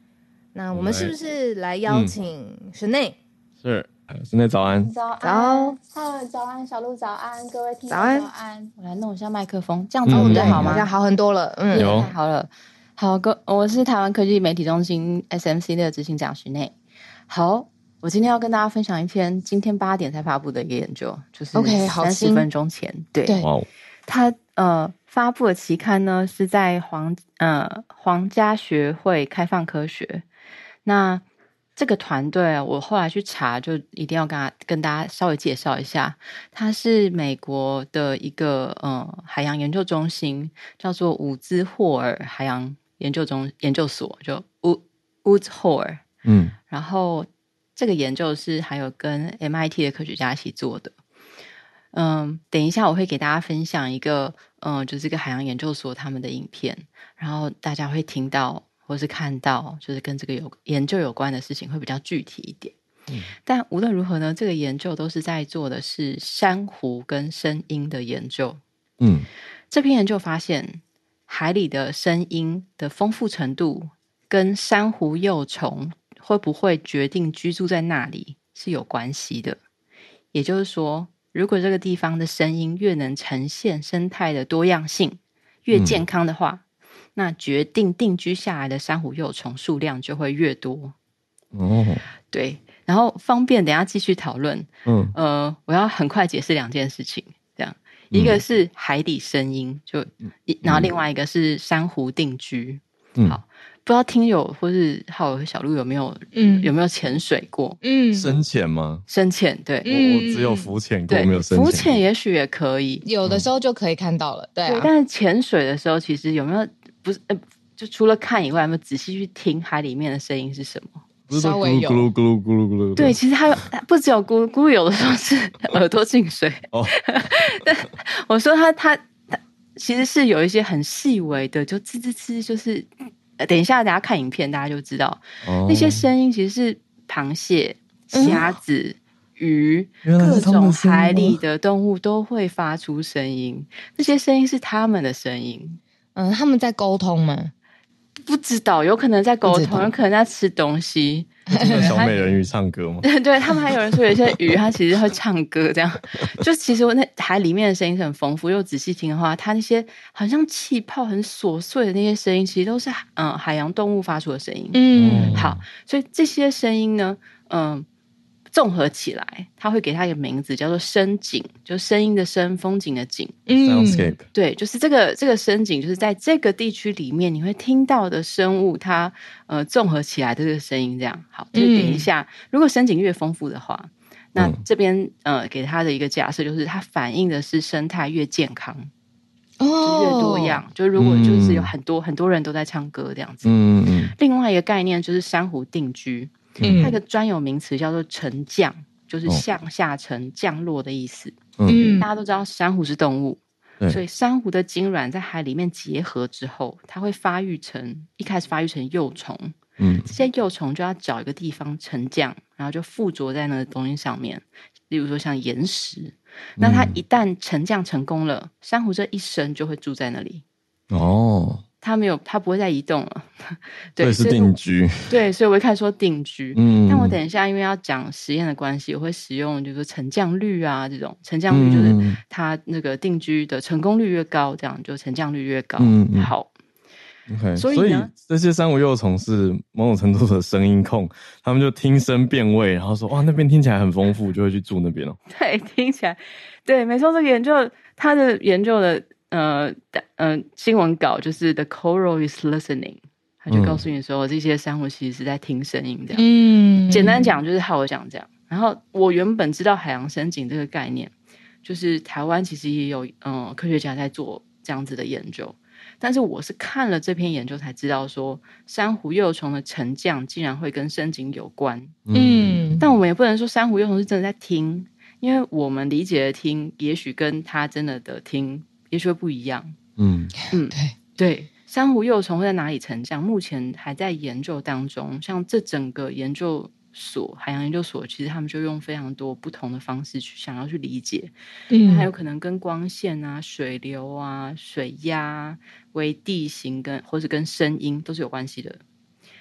那我们是不是来邀请沈内？ 是，沈内早安。 早安，嗨，早安，小鹿早安，各位听众早安。早安，我来弄一下麦克风，这样子比较好吗？ 好像好很多了。嗯， 有太好了。好，各我是台湾科技媒体中心 S M C 的执行长徐内。好，我今天要跟大家分享一篇今天八点才发布的一个研究，就是 OK， 好三十分钟前，对， 对， 哇， 它呃发布的期刊呢是在皇呃皇家学会开放科学。那这个团队我后来去查，就一定要跟他跟大家稍微介绍一下，它是美国的一个呃海洋研究中心，叫做伍兹霍尔海洋研究中研究所，就 Woods Hole。 嗯， 然后这个研究是还有跟 M I T 的科学家一起做的。嗯，等一下我会给大家分享一个嗯，就是这个海洋研究所他们的影片，然后大家会听到或是看到就是跟这个有研究有关的事情会比较具体一点。嗯，但无论如何呢，这个研究都是在做的是珊瑚跟声音的研究。 嗯， 这篇研究发现海里的声音的丰富程度跟珊瑚幼虫会不会决定居住在那里是有关系的。也就是说，如果这个地方的声音越能呈现生态的多样性，越健康的话，嗯，那决定定居下来的珊瑚幼虫数量就会越多。 哦，对， 然后方便等一下继续讨论。 嗯， 呃，我要很快解释两件事情，这样，一个是海底声音，就，然后另外一个是珊瑚定居。嗯，好。不知道听友或是浩和小鹿有没有，嗯，有没有潜水过？ 嗯，深潜吗？ 深潜，对， 嗯，我我只有浮潜过，没有深潜。 浮潜也许也可以， 有的时候就可以看到了，对啊。 对，但是潜水的时候，其实有没有不是呃，就除了看以外，有没有仔细去听海里面的声音是什么？ 稍微有， 咕噜咕噜咕噜咕噜。 对，其实还有不只有咕噜咕噜，有的时候是耳朵进水。哦，但我说他他他其实是有一些很细微的，就吱吱吱，就是。等一下，大家看影片，大家就知道、哦、那些声音其实是螃蟹、虾子、嗯、鱼，各种海里的动物都会发出声音。那些声音是他们的声音。 嗯，他们在沟通吗？ 不知道，有可能在沟通，有可能在吃东西。 小美人鱼唱歌吗？ 对，他们还有人说有些鱼它其实会唱歌，这样就其实那海里面的声音是很丰富，又仔细听的话，它那些好像气泡很琐碎的那些声音，其实都是嗯海洋动物发出的声音。嗯，好，所以这些声音呢，嗯。综合起来，它会给它一个名字，叫做声景，就声音的声，风景的景。 Soundscape。 对，就是这个这个声景，就是在这个地区里面你会听到的生物，它呃综合起来的这个声音，这样。好，就等一下，嗯、如果声景越丰富的话，那这边呃给它的一个假设就是，它反映的是生态越健康。哦，就越多样，就如果就是有很多、嗯、很多人都在唱歌这样子。嗯嗯。另外一个概念就是珊瑚定居。嗯，它有个专有名词叫做沉降，就是向下沉、降落的意思。嗯，大家都知道珊瑚是动物，所以珊瑚的精卵在海里面结合之后，它会发育成一开始发育成幼虫。嗯，这些幼虫就要找一个地方沉降，然后就附着在那个东西上面，例如说像岩石。那它一旦沉降成功了，珊瑚这一生就会住在那里。哦。它没有，它不会再移动了。 对，是定居。 对，所以我一开始说定居。嗯，但我等一下因为要讲实验的关系，我会使用就是沉降率啊这种沉降率，就是它那个定居的成功率越高，这样就沉降率越高。嗯嗯。好。 OK， 所以所以这些珊瑚幼虫是某种程度的声音控，他们就听声辨位，然后说哇那边听起来很丰富，就会去住那边哦。 对，听起来对，没错，这个研究它的研究的。呃呃，新闻稿就是 The coral is listening， 他就告诉你说、嗯、这些珊瑚其实是在听声音这样。嗯，简单讲就是好我讲这样。然后我原本知道海洋声景这个概念，就是台湾其实也有嗯、呃、科学家在做这样子的研究，但是我是看了这篇研究才知道说，珊瑚幼虫的沉降竟然会跟声景有关。嗯，但我们也不能说珊瑚幼虫是真的在听，因为我们理解的听，也许跟他真的的听。也许会不一样。嗯嗯，对对，珊瑚幼虫会在哪里沉降？目前还在研究当中。像这整个研究所，海洋研究所，其实他们就用非常多不同的方式去想要去理解。嗯，还有可能跟光线啊、水流啊、水压、微地形跟或者跟声音都是有关系的。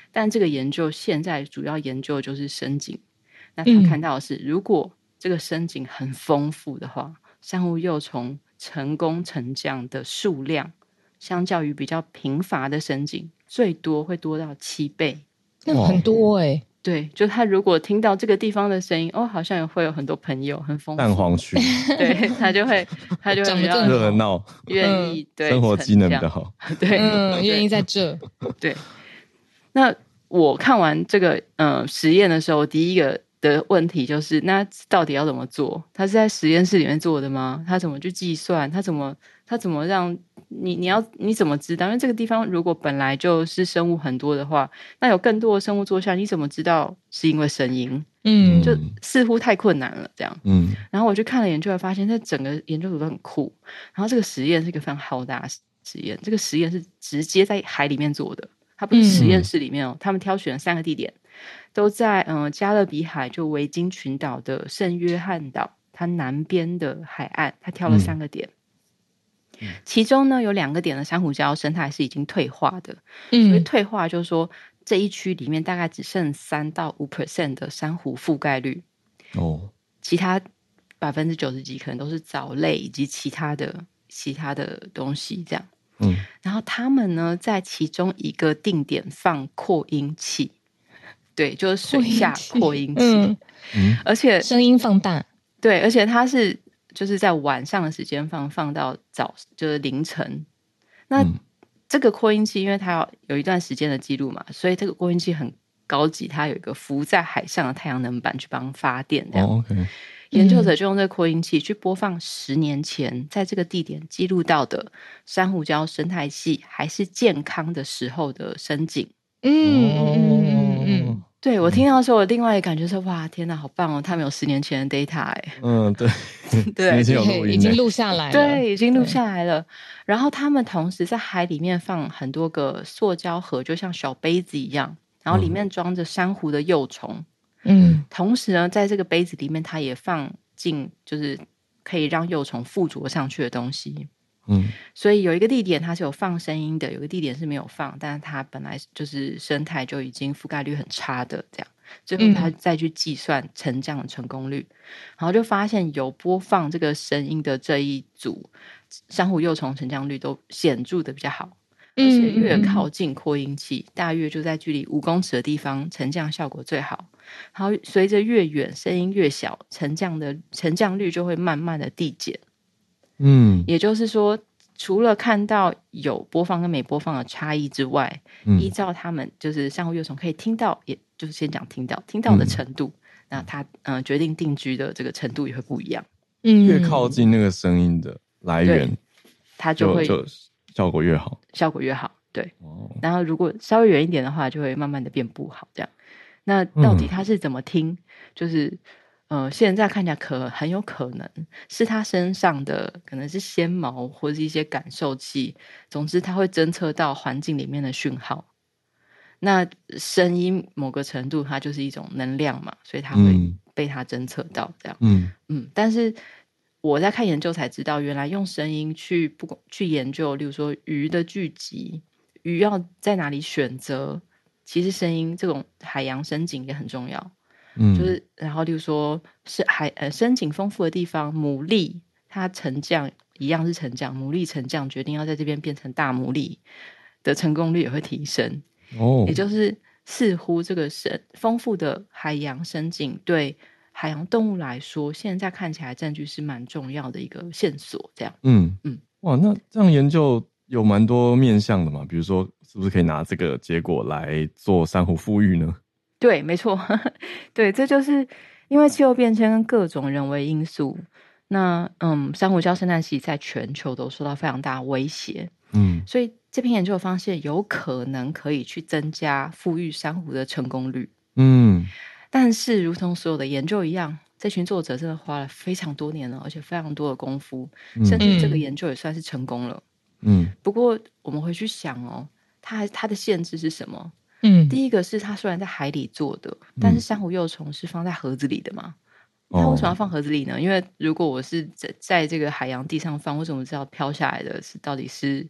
但这个研究现在主要研究就是深井。那他看到的是，如果这个深井很丰富的话，珊瑚幼虫成功沉降的数量，相较于比较贫乏的深井，最多会多到七倍。 那很多哎、欸。 对，就他如果听到这个地方的声音，哦，好像也会有很多朋友，很丰富。 蛋黄区， 对，他就会，他就会比较热闹， 愿意、嗯、对生活机能比较好。 对， 嗯，愿意在这。 对，那我看完这个呃实验的时候，第一个的问题就是，那到底要怎么做？他是在实验室里面做的吗？他怎么去计算？他怎么他怎么让你你要你怎么知道？因为这个地方如果本来就是生物很多的话，那有更多的生物坐下，你怎么知道是因为声音？嗯，就似乎太困难了，这样。嗯，然后我去看了研究，发现这整个研究组都很酷。然后这个实验是一个非常浩大的实验，这个实验是直接在海里面做的，它不是实验室里面哦。嗯、他们挑选了三个地点，都在嗯、呃、加勒比海就维京群岛的圣约翰岛，它南边的海岸，它挑了三个点。嗯其中呢有两个点的珊瑚礁生态是已经退化的，嗯、所以退化就是说这一区里面大概只剩三到五 percent 的珊瑚覆盖率哦，其他百分之九十几可能都是藻类以及其他的其他的东西这样。嗯，然后他们呢在其中一个定点放扩音器，对，就是水下扩音器，嗯嗯、而且声音放大， 对，而且它是。就是在晚上的时间放放到早就是凌晨，那、嗯、这个扩音器因为它有一段时间的记录嘛，所以这个扩音器很高级，它有一个浮在海上的太阳能板去帮发电这样。哦 okay、研究者就用这个扩音器去播放十年前在这个地点记录到的珊瑚礁生态系还是健康的时候的声景。嗯嗯嗯嗯，对，我听到的时候，我另外一个感觉是哇，天哪，好棒哦！他们有十年前的 data 哎、欸， 嗯，对， 对， 十年前有录音， 已经录下来了， 对，已经录下来了。然后他们同时在海里面放很多个塑胶盒，就像小杯子一样，然后里面装着珊瑚的幼虫。嗯，同时呢，在这个杯子里面，它也放进就是可以让幼虫附着上去的东西。嗯，所以有一个地点它是有放声音的，有一个地点是没有放，但是它本来就是生态就已经覆盖率很差的这样，最后他再去计算沉降的成功率、嗯、然后就发现有播放这个声音的这一组珊瑚幼虫沉降率都显著的比较好，而且越靠近扩音器、嗯、大约就在距离五公尺的地方沉降效果最好，然后随着越远声音越小，沉降的沉降率就会慢慢的递减。嗯，也就是说除了看到有播放跟没播放的差异之外、嗯、依照他们就是珊瑚幼虫可以听到，也就是先讲听到听到的程度、嗯、那它、呃、决定定居的这个程度也会不一样。 嗯，越靠近那个声音的来源它就会就就效果越好， 效果越好，对、哦、然后如果稍微远一点的话就会慢慢的变不好这样。那到底它是怎么听、嗯、就是呃，现在看起来可很有可能是它身上的可能是纤毛或者是一些感受器，总之它会侦测到环境里面的讯号。那声音某个程度它就是一种能量嘛，所以它会被它侦测到这样。嗯嗯，但是我在看研究才知道，原来用声音去不去研究，例如说鱼的聚集，鱼要在哪里选择，其实声音这种海洋深井也很重要。嗯，就是然后例如说是海呃深井丰富的地方，牡蛎它沉降一样是沉降，牡蛎沉降决定要在这边变成大牡蛎的成功率也会提升。哦，也就是似乎这个深丰富的海洋深井对海洋动物来说，现在看起来证据是蛮重要的一个线索。这样，嗯嗯，哇，那这样研究有蛮多面向的嘛？比如说，是不是可以拿这个结果来做珊瑚复育呢？ 对，没错，对，这就是因为气候变迁跟各种人为因素，那嗯，珊瑚礁生态系在全球都受到非常大的威胁，嗯，所以这篇研究发现有可能可以去增加复育珊瑚的成功率，嗯，但是如同所有的研究一样，这群作者真的花了非常多年了，而且非常多的功夫，嗯、甚至这个研究也算是成功了，嗯，不过我们回去想哦，它它的限制是什么？嗯，第一个是它虽然在海里做的，但是珊瑚幼虫是放在盒子里的嘛？它为什么要放盒子里呢？因为如果我是在在这个海洋地上放，我怎么知道飘下来的是到底是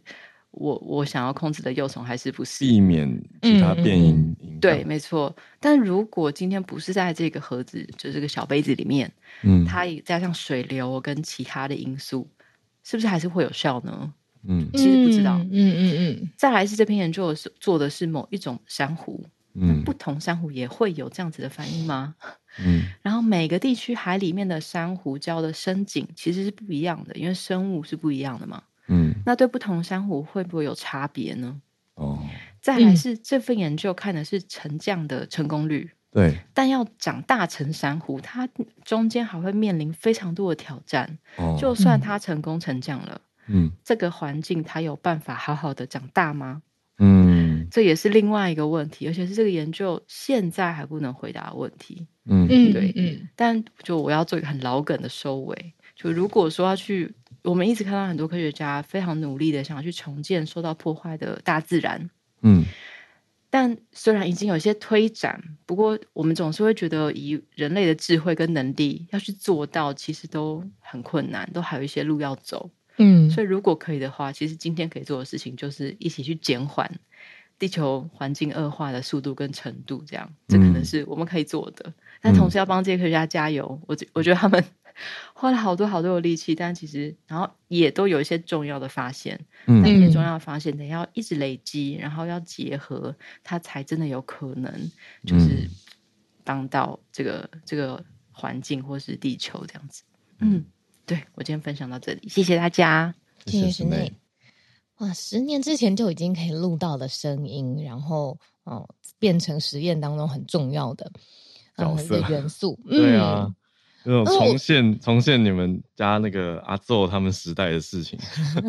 我我想要控制的幼虫还是不是， 避免其他变异影响。 对，没错。但如果今天不是在这个盒子，就这个小杯子里面， 嗯， 它也加上水流跟其他的因素，是不是还是会有效呢？ 嗯， 其实不知道。 嗯嗯嗯。 再来是这篇研究是做的是某一种珊瑚， 嗯， 不同珊瑚也会有这样子的反应吗？ 嗯， 然后每个地区海里面的珊瑚礁的深井其实是不一样的，因为生物是不一样的嘛。 嗯， 那对不同珊瑚会不会有差别呢？ 哦， 再来是、嗯、这份研究看的是沉降的成功率， 对， 但要长大成珊瑚，它中间还会面临非常多的挑战。哦、就算它成功沉降了，嗯，这个环境它有办法好好的长大吗？嗯，这也是另外一个问题，而且是这个研究现在还不能回答的问题。嗯，对，嗯，但就我要做一个很老梗的收尾，就如果说要去，我们一直看到很多科学家非常努力的想要去重建受到破坏的大自然，嗯，但虽然已经有一些推展，不过我们总是会觉得以人类的智慧跟能力要去做到，其实都很困难，都还有一些路要走。嗯，所以如果可以的话，其实今天可以做的事情就是一起去减缓地球环境恶化的速度跟程度，这样这可能是我们可以做的。嗯、但同时要帮这些科学家加油，我我觉得他们花了好多好多的力气，但其实然后也都有一些重要的发现，嗯，但这些重要的发现得要一直累积，然后要结合，它才真的有可能就是帮到这个、嗯、这个环境或是地球这样子，嗯。对，我今天分享到这里，谢谢大家， 谢谢石内。哇，十年之前就已经可以录到的声音，然后哦，变成实验当中很重要的角色、 呃、元素。 嗯、对啊，那种重现、哦、重现你们家那个阿奏他们时代的事情。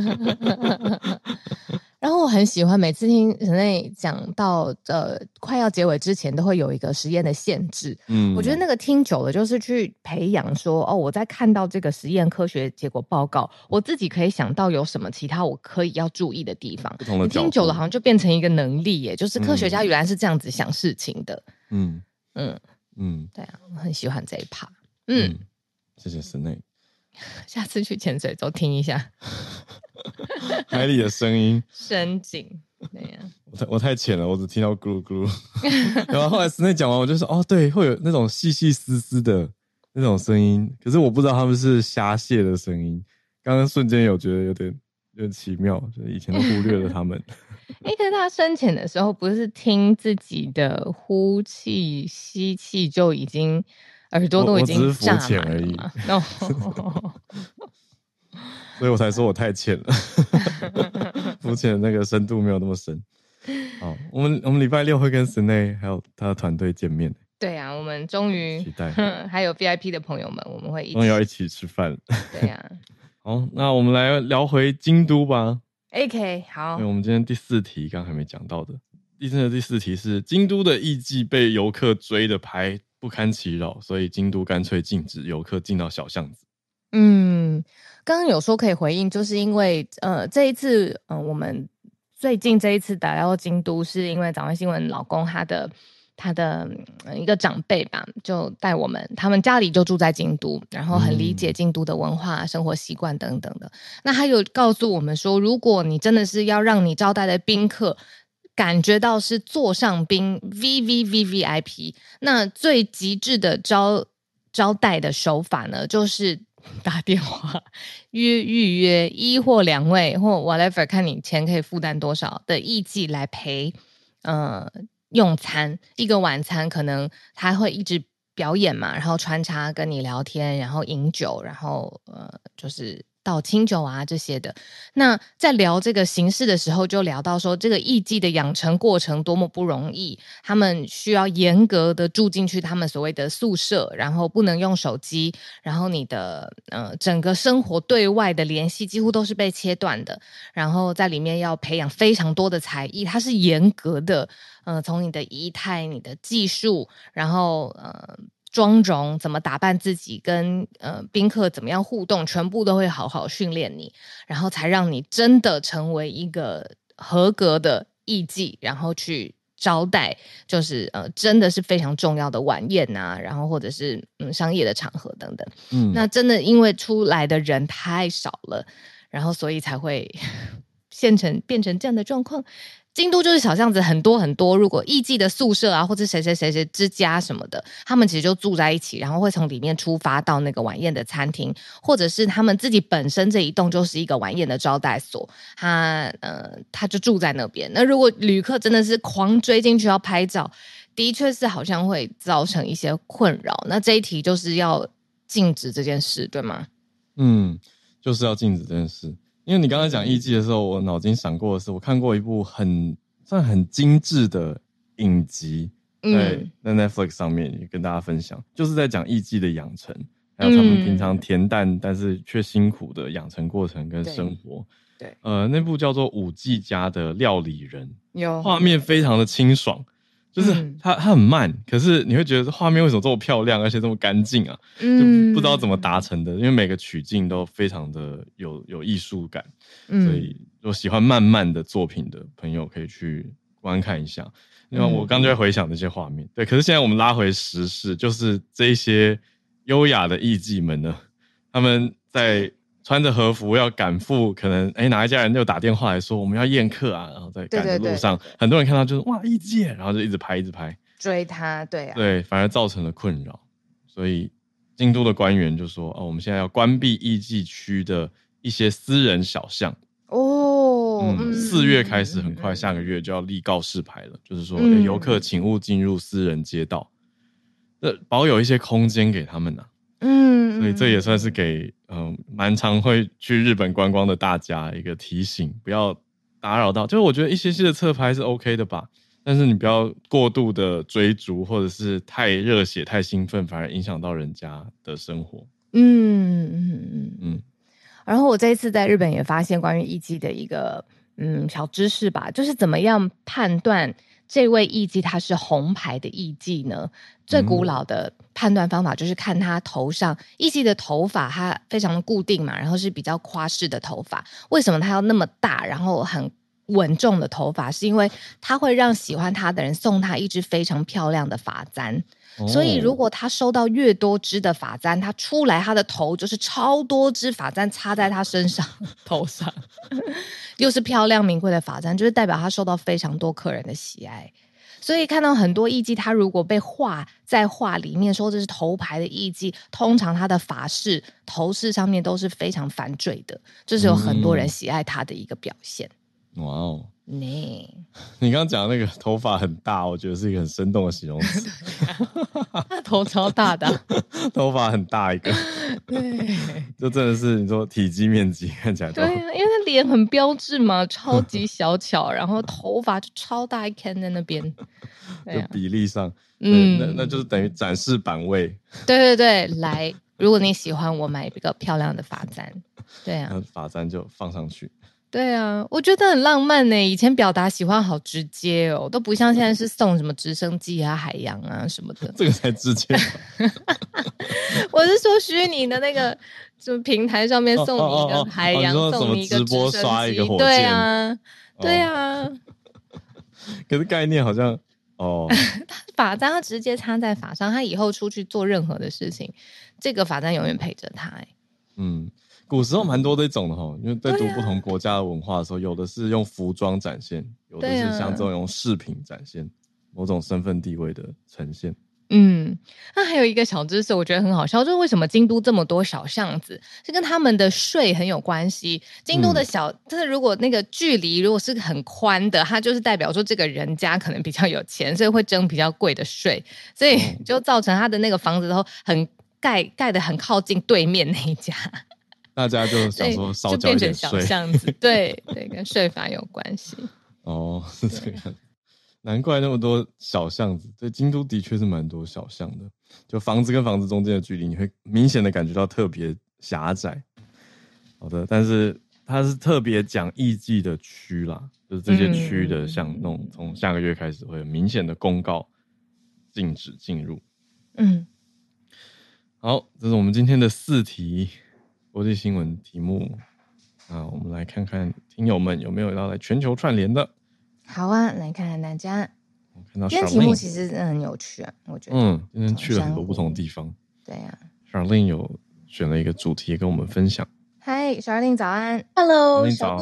然后我很喜欢每次听人类讲到呃快要结尾之前都会有一个实验的限制，嗯，我觉得那个听久了就是去培养说哦，我在看到这个实验科学结果报告，我自己可以想到有什么其他我可以要注意的地方。 不同的角度， 你听久了好像就变成一个能力耶，就是科学家原来是这样子想事情的。嗯嗯嗯，对啊，我很喜欢这一 part。嗯， 嗯谢谢石内。 下次去潜水都听一下海里的声音， 深井。对呀、啊， 我太我太浅了，我只听到咕噜咕噜。然后后来石内讲完，我就说哦，对，会有那种细细丝丝的那种声音，可是我不知道他们是虾蟹的声音。刚刚瞬间有觉得有点有点奇妙，就是以前都忽略了他们。 哎、欸，可是他深潜的时候，不是听自己的呼气、吸气就已经耳朵都已经炸满了吗？我, 我只是浮潜而已。 所以我才说我太浅了，浮潜的那个深度没有那么深。好，我们我们礼拜六会跟石内还有他的团队见面。 对啊，我们终于期待， 还有 V I P 的朋友们，我们会一起， 终于要一起吃饭。 对啊， 好，那我们来聊回京都吧。 A K 好， 因为我们今天第四题刚还没讲到的，第四的第四题是京都的艺伎被游客追的排不堪其扰，所以京都干脆禁止游客进到小巷子。 嗯，刚刚有说可以回应，就是因为呃这一次呃我们最近这一次打到京都，是因为早安新闻老公他的他的、呃、一个长辈吧，就带我们，他们家里就住在京都，然后很理解京都的文化、生活习惯等等的。那他有告诉我们说，如果你真的是要让你招待的宾客感觉到是座上宾 V V V V I P， 那最极致的招招待的手法呢，就是打电话约预约一或两位或 whatever， 看你钱可以负担多少的艺伎来陪呃用餐。一个晚餐可能他会一直表演嘛，然后穿插跟你聊天，然后饮酒，然后呃就是倒清酒啊这些的。那在聊这个形式的时候，就聊到说这个艺伎的养成过程多么不容易，他们需要严格的住进去他们所谓的宿舍，然后不能用手机，然后你的呃整个生活对外的联系几乎都是被切断的，然后在里面要培养非常多的才艺，它是严格的，呃，从你的仪态、你的技术，然后呃。妆容怎么打扮自己，跟呃宾客怎么样互动，全部都会好好训练你，然后才让你真的成为一个合格的艺伎，然后去招待，就是呃真的是非常重要的晚宴啊，然后或者是嗯商业的场合等等。嗯，那真的因为出来的人太少了，然后所以才会现成变成这样的状况。京都就是小巷子很多很多，如果艺妓的宿舍啊，或者谁谁谁谁之家什么的，他们其实就住在一起，然后会从里面出发到那个晚宴的餐厅，或者是他们自己本身这一栋就是一个晚宴的招待所，他呃他就住在那边。那如果旅客真的是狂追进去要拍照，的确是好像会造成一些困扰。那这一题就是要禁止这件事，对吗？ 嗯，就是要禁止这件事。因为你刚才讲艺妓的时候，我脑筋闪过的是，我看过一部很算很精致的影集，在、嗯、在 Netflix 上面也跟大家分享，就是在讲艺妓的养成，还有他们平常恬淡但是却辛苦的养成过程跟生活。 对，对呃，那部叫做《舞伎家的料理人》， 有画面非常的清爽。就是它它很慢，可是你会觉得画面为什么这么漂亮，而且这么干净啊？嗯，就不知道怎么达成的，因为每个取景都非常的有有艺术感，嗯，所以如果喜欢慢慢的作品的朋友可以去观看一下。因为我刚就在回想这些画面，对。可是现在我们拉回时事，就是这一些优雅的艺妓们呢，他们在穿着和服要赶赴，可能哎哪一家人又打电话来说我们要宴客啊，然后在赶的路上，对对对对，很多人看到就是哇艺妓，然后就一直拍一直拍追他，对啊， 对，反而造成了困扰。所以京都的官员就说哦，我们现在要关闭艺妓区的一些私人小巷哦，嗯，四月开始，很快下个月就要立告示牌了，就是说游客请勿进入私人街道，这保有一些空间给他们啊。嗯，所以这也算是给嗯蛮常会去日本观光的大家一个提醒，不要打扰到。就是我觉得一些些的侧拍是 OK 的吧，但是你不要过度的追逐，或者是太热血、太兴奋，反而影响到人家的生活。嗯嗯嗯嗯。然后我这一次在日本也发现关于艺妓的一个嗯小知识吧，就是怎么样判断这位艺妓他是红牌的艺妓呢？最古老的判断方法就是看他头上，艺妓的头发它非常的固定嘛，然后是比较夸式的头发。为什么他要那么大，然后很稳重的头发？是因为他会让喜欢他的人送他一支非常漂亮的发簪。所以如果他收到越多支的发簪，他出来他的头就是超多支发簪插在他身上头上又是漂亮名贵的发簪，就是代表他受到非常多客人的喜爱。所以看到很多艺妓，他如果被画在画里面说这是头牌的艺妓，通常他的发饰头饰上面都是非常繁缀的，这、就是有很多人喜爱他的一个表现。 哇哦， 你你刚刚讲的那个头发很大，我觉得是一个很生动的形容词。 他头超大的、啊， 头发很大一个， 对， 就真的是你说体积面积看起来都对啊，因为他脸很标致嘛，超级小巧，然后头发就超大一圈在那边， 就比例上，嗯，那那就是等于展示版位。 对对对，来，如果你喜欢我买一个漂亮的发簪，对啊， 发簪就放上去。 对啊，我觉得很浪漫呢。以前表达喜欢好直接哦，都不像现在是送什么直升机啊、海洋啊什么的。 这个才直接。 我是说虚拟的那个，就平台上面送你一个海洋， 哦哦哦哦、 送你一个直播刷一个火箭。 对啊，对啊。 哦、可是概念好像哦， 发簪它直接插在发上，他以后出去做任何的事情，这个发簪永远陪着他。哎， 嗯。古时候蛮多这种的齁，因为在读不同国家的文化的时候，啊、有的是用服装展现，有的是像这种用饰品展现、啊、某种身份地位的呈现。 嗯，那还有一个小知识，我觉得很好笑，就是为什么京都这么多小巷子，是跟他们的税很有关系。京都的小，嗯、就是如果那个距离如果是很宽的，它就是代表说这个人家可能比较有钱，所以会征比较贵的税，所以就造成他的那个房子都很盖盖得很靠近对面那一家。 大家就想说少交一点税， 就变成小巷子，对对，跟税法有关系。 哦，是这个样子，难怪那么多小巷子。对，京都的确是蛮多小巷的，就房子跟房子中间的距离，你会明显的感觉到特别狭窄。好的，但是它是特别讲艺妓的区啦，就是这些区的巷弄，从、嗯、下个月开始会有明显的公告禁止进入。嗯，好，这是我们今天的四题。国际新闻题目，那我们来看看听友们有没有要来全球串联的。 好啊，来看看大家。 我看到今天题目其实很有趣啊，我觉得。 嗯，今天去了很多不同的地方。 对呀、啊。 Charlene 有选了一个主题跟我们分享。 嗨 ，Charlene 早安。 Hello，小鹿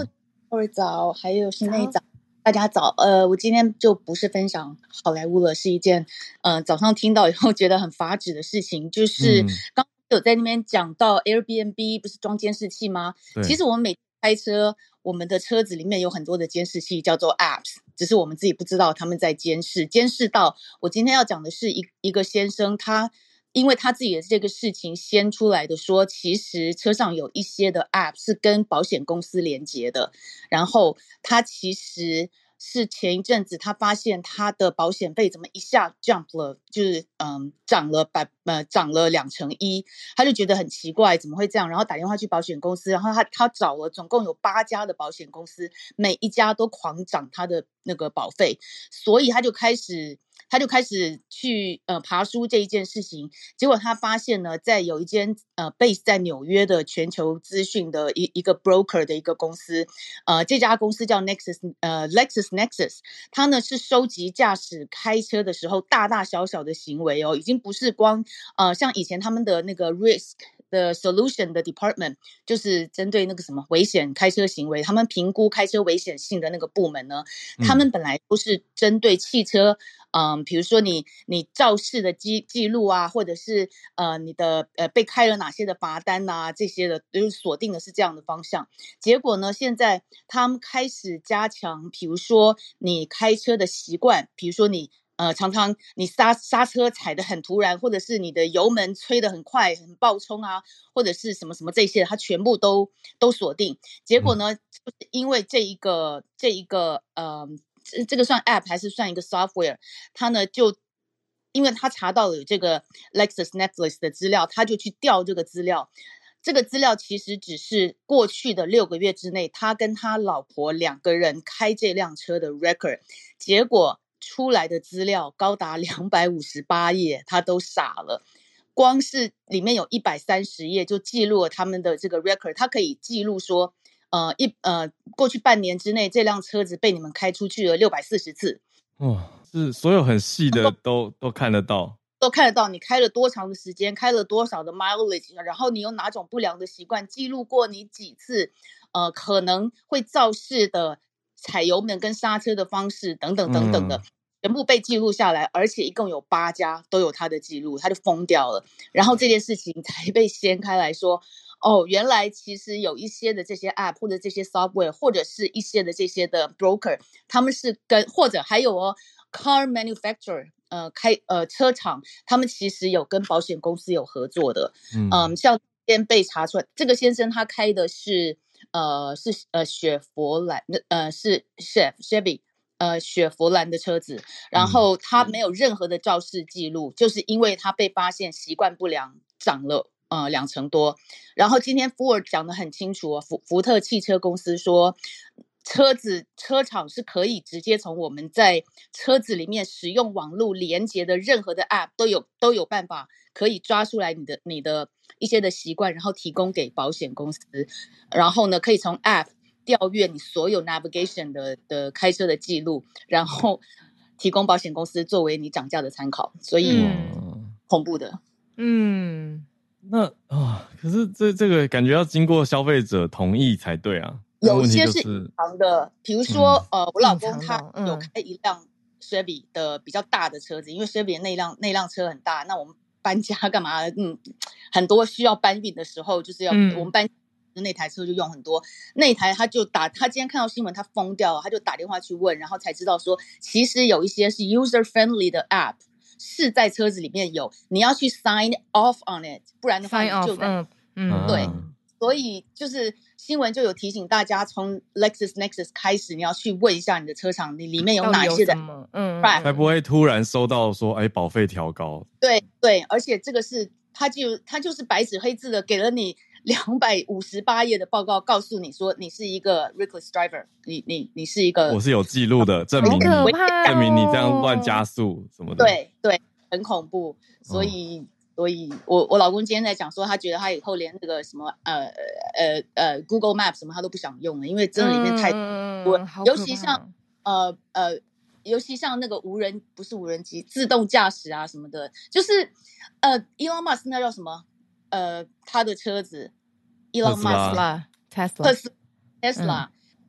各位早，还有新内早，大家早。呃，我今天就不是分享好莱坞了，是一件呃早上听到以后觉得很发指的事情，就是刚有在那边讲到 Airbnb 不是装监视器吗？其实我们每天开车，我们的车子里面有很多的监视器，叫做 apps， 只是我们自己不知道他们在监视，监视到我今天要讲的是一一个先生，他。因为他自己的这个事情先出来的说，其实车上有一些的 App 是跟保险公司连接的，然后他其实是前一阵子他发现他的保险费怎么一下 jump 了，就是嗯涨了百呃涨了两成一，他就觉得很奇怪，怎么会这样？然后打电话去保险公司，然后他他找了总共有八家的保险公司，每一家都狂涨他的那个保费，所以他就开始。他就开始去呃爬梳这一件事情，结果他发现呢，在有一间呃 base 在纽约的全球资讯的一一个 broker 的一个公司，呃这家公司叫 Nexus 呃 LexisNexis， 它呢是收集驾驶开车的时候大大小小的行为哦，已经不是光呃像以前他们的那个 risk。的 solution 的 department 就是针对那个什么危险开车行为，他们评估开车危险性的那个部门呢，他们本来都是针对汽车，嗯，比如说你你肇事的记记录啊，或者是呃你的呃被开了哪些的罚单啊，这些的就是锁定的是这样的方向。结果呢，现在他们开始加强，比如说你开车的习惯，比如说你。呃，常常你刹刹车踩得很突然，或者是你的油门吹得很快、很爆冲啊，或者是什么什么这些，它全部都都锁定。结果呢，就是因为这一个这一个呃，这个算 app 还是算一个 software， 它呢就因为他查到了有这个 LexisNexis 的资料，他就去调这个资料。这个资料其实只是过去的六个月之内，他跟他老婆两个人开这辆车的 record， 结果。出来的资料高达两百五十八页，他都傻了。光是里面有一百三十页就记录了他们的这个 record， 他可以记录说，呃，一呃过去半年之内这辆车子被你们开出去了六百四十次。 哦，是所有很细的都都看得到。 都看得到你开了多长的时间，开了多少的 mileage， 然后你有哪种不良的习惯，记录过你几次，呃，可能会肇事的踩油门跟刹车的方式等等等等的、嗯、全部被记录下来，而且一共有八家都有他的记录，他就疯掉了。然后这件事情才被掀开来说，哦，原来其实有一些的这些 app 或者这些 software 或者是一些的这些的 broker， 他们是跟或者还有哦 car manufacturer。呃，开呃车厂，他们其实有跟保险公司有合作的，嗯，嗯像今天被查出来，这个先生他开的是呃是呃雪佛兰，呃是 Chevy， 呃雪佛兰的车子，然后他没有任何的肇事记录，嗯、就是因为他被发现习惯不良，涨了呃两成多。然后今天 Ford 讲得很清楚、哦，福福特汽车公司说。车子车厂是可以直接从我们在车子里面使用网络连接的任何的 app 都有都有办法可以抓出来你的你的一些的习惯，然后提供给保险公司，然后呢可以从 app 调阅你所有 navigation 的的开车的记录，然后提供保险公司作为你涨价的参考，所以、嗯、恐怖的。 嗯， 那啊、哦，可是这这个感觉要经过消费者同意才对啊。 有些是隐藏的，比如说、嗯、呃，我老公他有开一辆 Chevy 的比较大的车子，嗯、因为 Chevy 那辆那辆车很大，那我们搬家干嘛？嗯，很多需要搬运的时候，就是要、嗯、我们搬那台车就用很多。那台他就打，他今天看到新闻，他疯掉了，他就打电话去问，然后才知道说，其实有一些是 user friendly 的 app 是在车子里面有，你要去 sign off on it， 不然的话你就在嗯嗯对。所以就是新闻就有提醒大家，从 LexisNexis 开始，你要去问一下你的车厂，你里面有哪些的， 嗯， 才不会突然收到说，哎，保费调高。 对对，而且这个是他就他就是白纸黑字的给了你两百五十八页的报告，告诉你说你是一个 reckless driver， 你你你是一个， 我是有记录的，证明你证明你这样乱加速什么的。 对对，很恐怖，所以。嗯所以我我老公今天在讲说，他觉得他以后连那个什么呃呃呃 Google Map 什么他都不想用了，因为真的里面太多，嗯、尤其像呃呃，尤其像那个无人不是无人机自动驾驶啊什么的，就是呃 Elon Musk 那叫什么呃他的车子 Elon Musk Tesla 特斯 Tesla、嗯、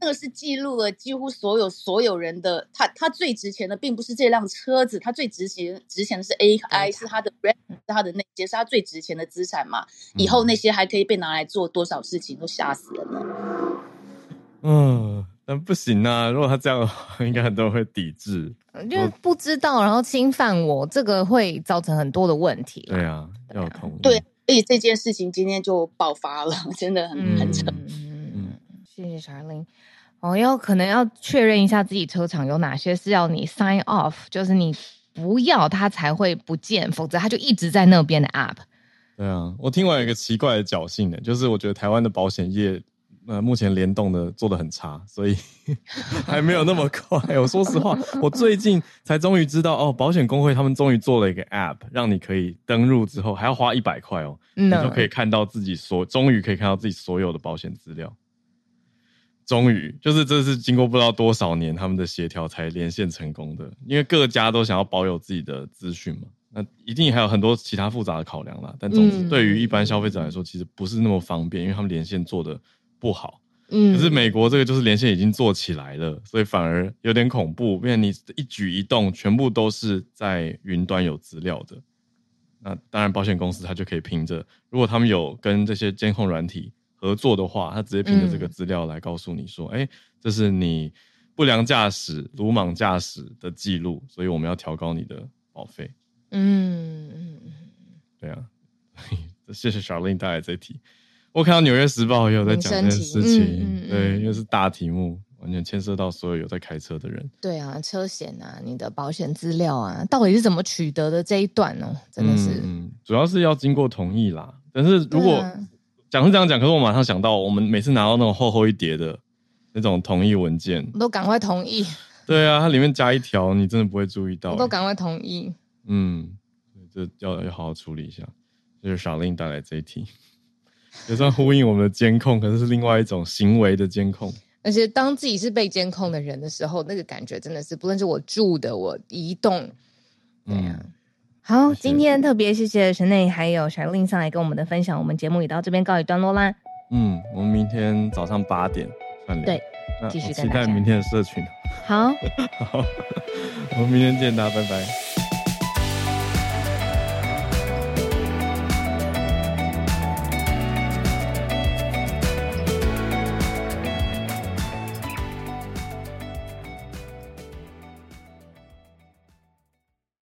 那个是记录了几乎所有所有人的，他他最值钱的并不是这辆车子，他最值钱值钱的是 A I， 是他的 brand， 是他的那些是他最值钱的资产嘛。以后那些还可以被拿来做多少事情，都吓死人了。 嗯，但不行啊！如果他这样的话，应该很多人会抵制， 因为不知道，然后侵犯我，这个会造成很多的问题。 对啊，要有同意。 对，所以这件事情今天就爆发了，真的很、嗯、很扯。 嗯，谢谢 Charlene。哦，要可能要确认一下自己车厂有哪些是要你 sign off， 就是你不要它才会不见，否则它就一直在那边的 app。 对啊，我听完有一个奇怪的侥幸的，就是我觉得台湾的保险业。呃，目前联动的做得很差，所以还没有那么快。我说实话，我最近才终于知道哦，保险公会他们终于做了一个 app， 让你可以登入之后还要花一百块哦， no. 你就可以看到自己所，终于可以看到自己所有的保险资料。终于，就是这是经过不知道多少年他们的协调才连线成功的，因为各家都想要保有自己的资讯嘛。那一定还有很多其他复杂的考量啦，但总之对于一般消费者来说，其实不是那么方便，因为他们连线做的不好，嗯，可是美国这个就是连线已经做起来了，所以反而有点恐怖，因为你一举一动全部都是在云端有资料的。那当然，保险公司它就可以凭着，如果他们有跟这些监控软体合作的话，它直接凭着这个资料来告诉你说，哎、嗯欸，这是你不良驾驶、鲁莽驾驶的记录，所以我们要调高你的保费。嗯嗯，对啊，谢谢 Charlene 带来这题。我看到《纽约时报》也有在讲这件事情，嗯嗯嗯、对，因为是大题目，完全牵涉到所有有在开车的人。 对啊，车险啊，你的保险资料啊，到底是怎么取得的这一段哦，真的是， 嗯，嗯主要是要经过同意啦。但是如果讲、啊、是这样讲，可是我马上想到，我们每次拿到那种厚厚一叠的那种同意文件， 都赶快同意。 对啊，它里面加一条，你真的不会注意到， 都赶快同意。 嗯，这要要好好处理一下。就是 Charlene 带来这一题。也算呼应我们的监控，可是是另外一种行为的监控。 而且当自己是被监控的人的时候，那个感觉真的是，不论是我住的，我移动，对啊。嗯、好，今天特别谢谢神内还有 Charlene 上来跟我们的分享，我们节目也到这边告一段落啦。 嗯，我们明天早上八点串联， 对，继续期待明天的社群。 好， 好，我们明天见，大家拜拜。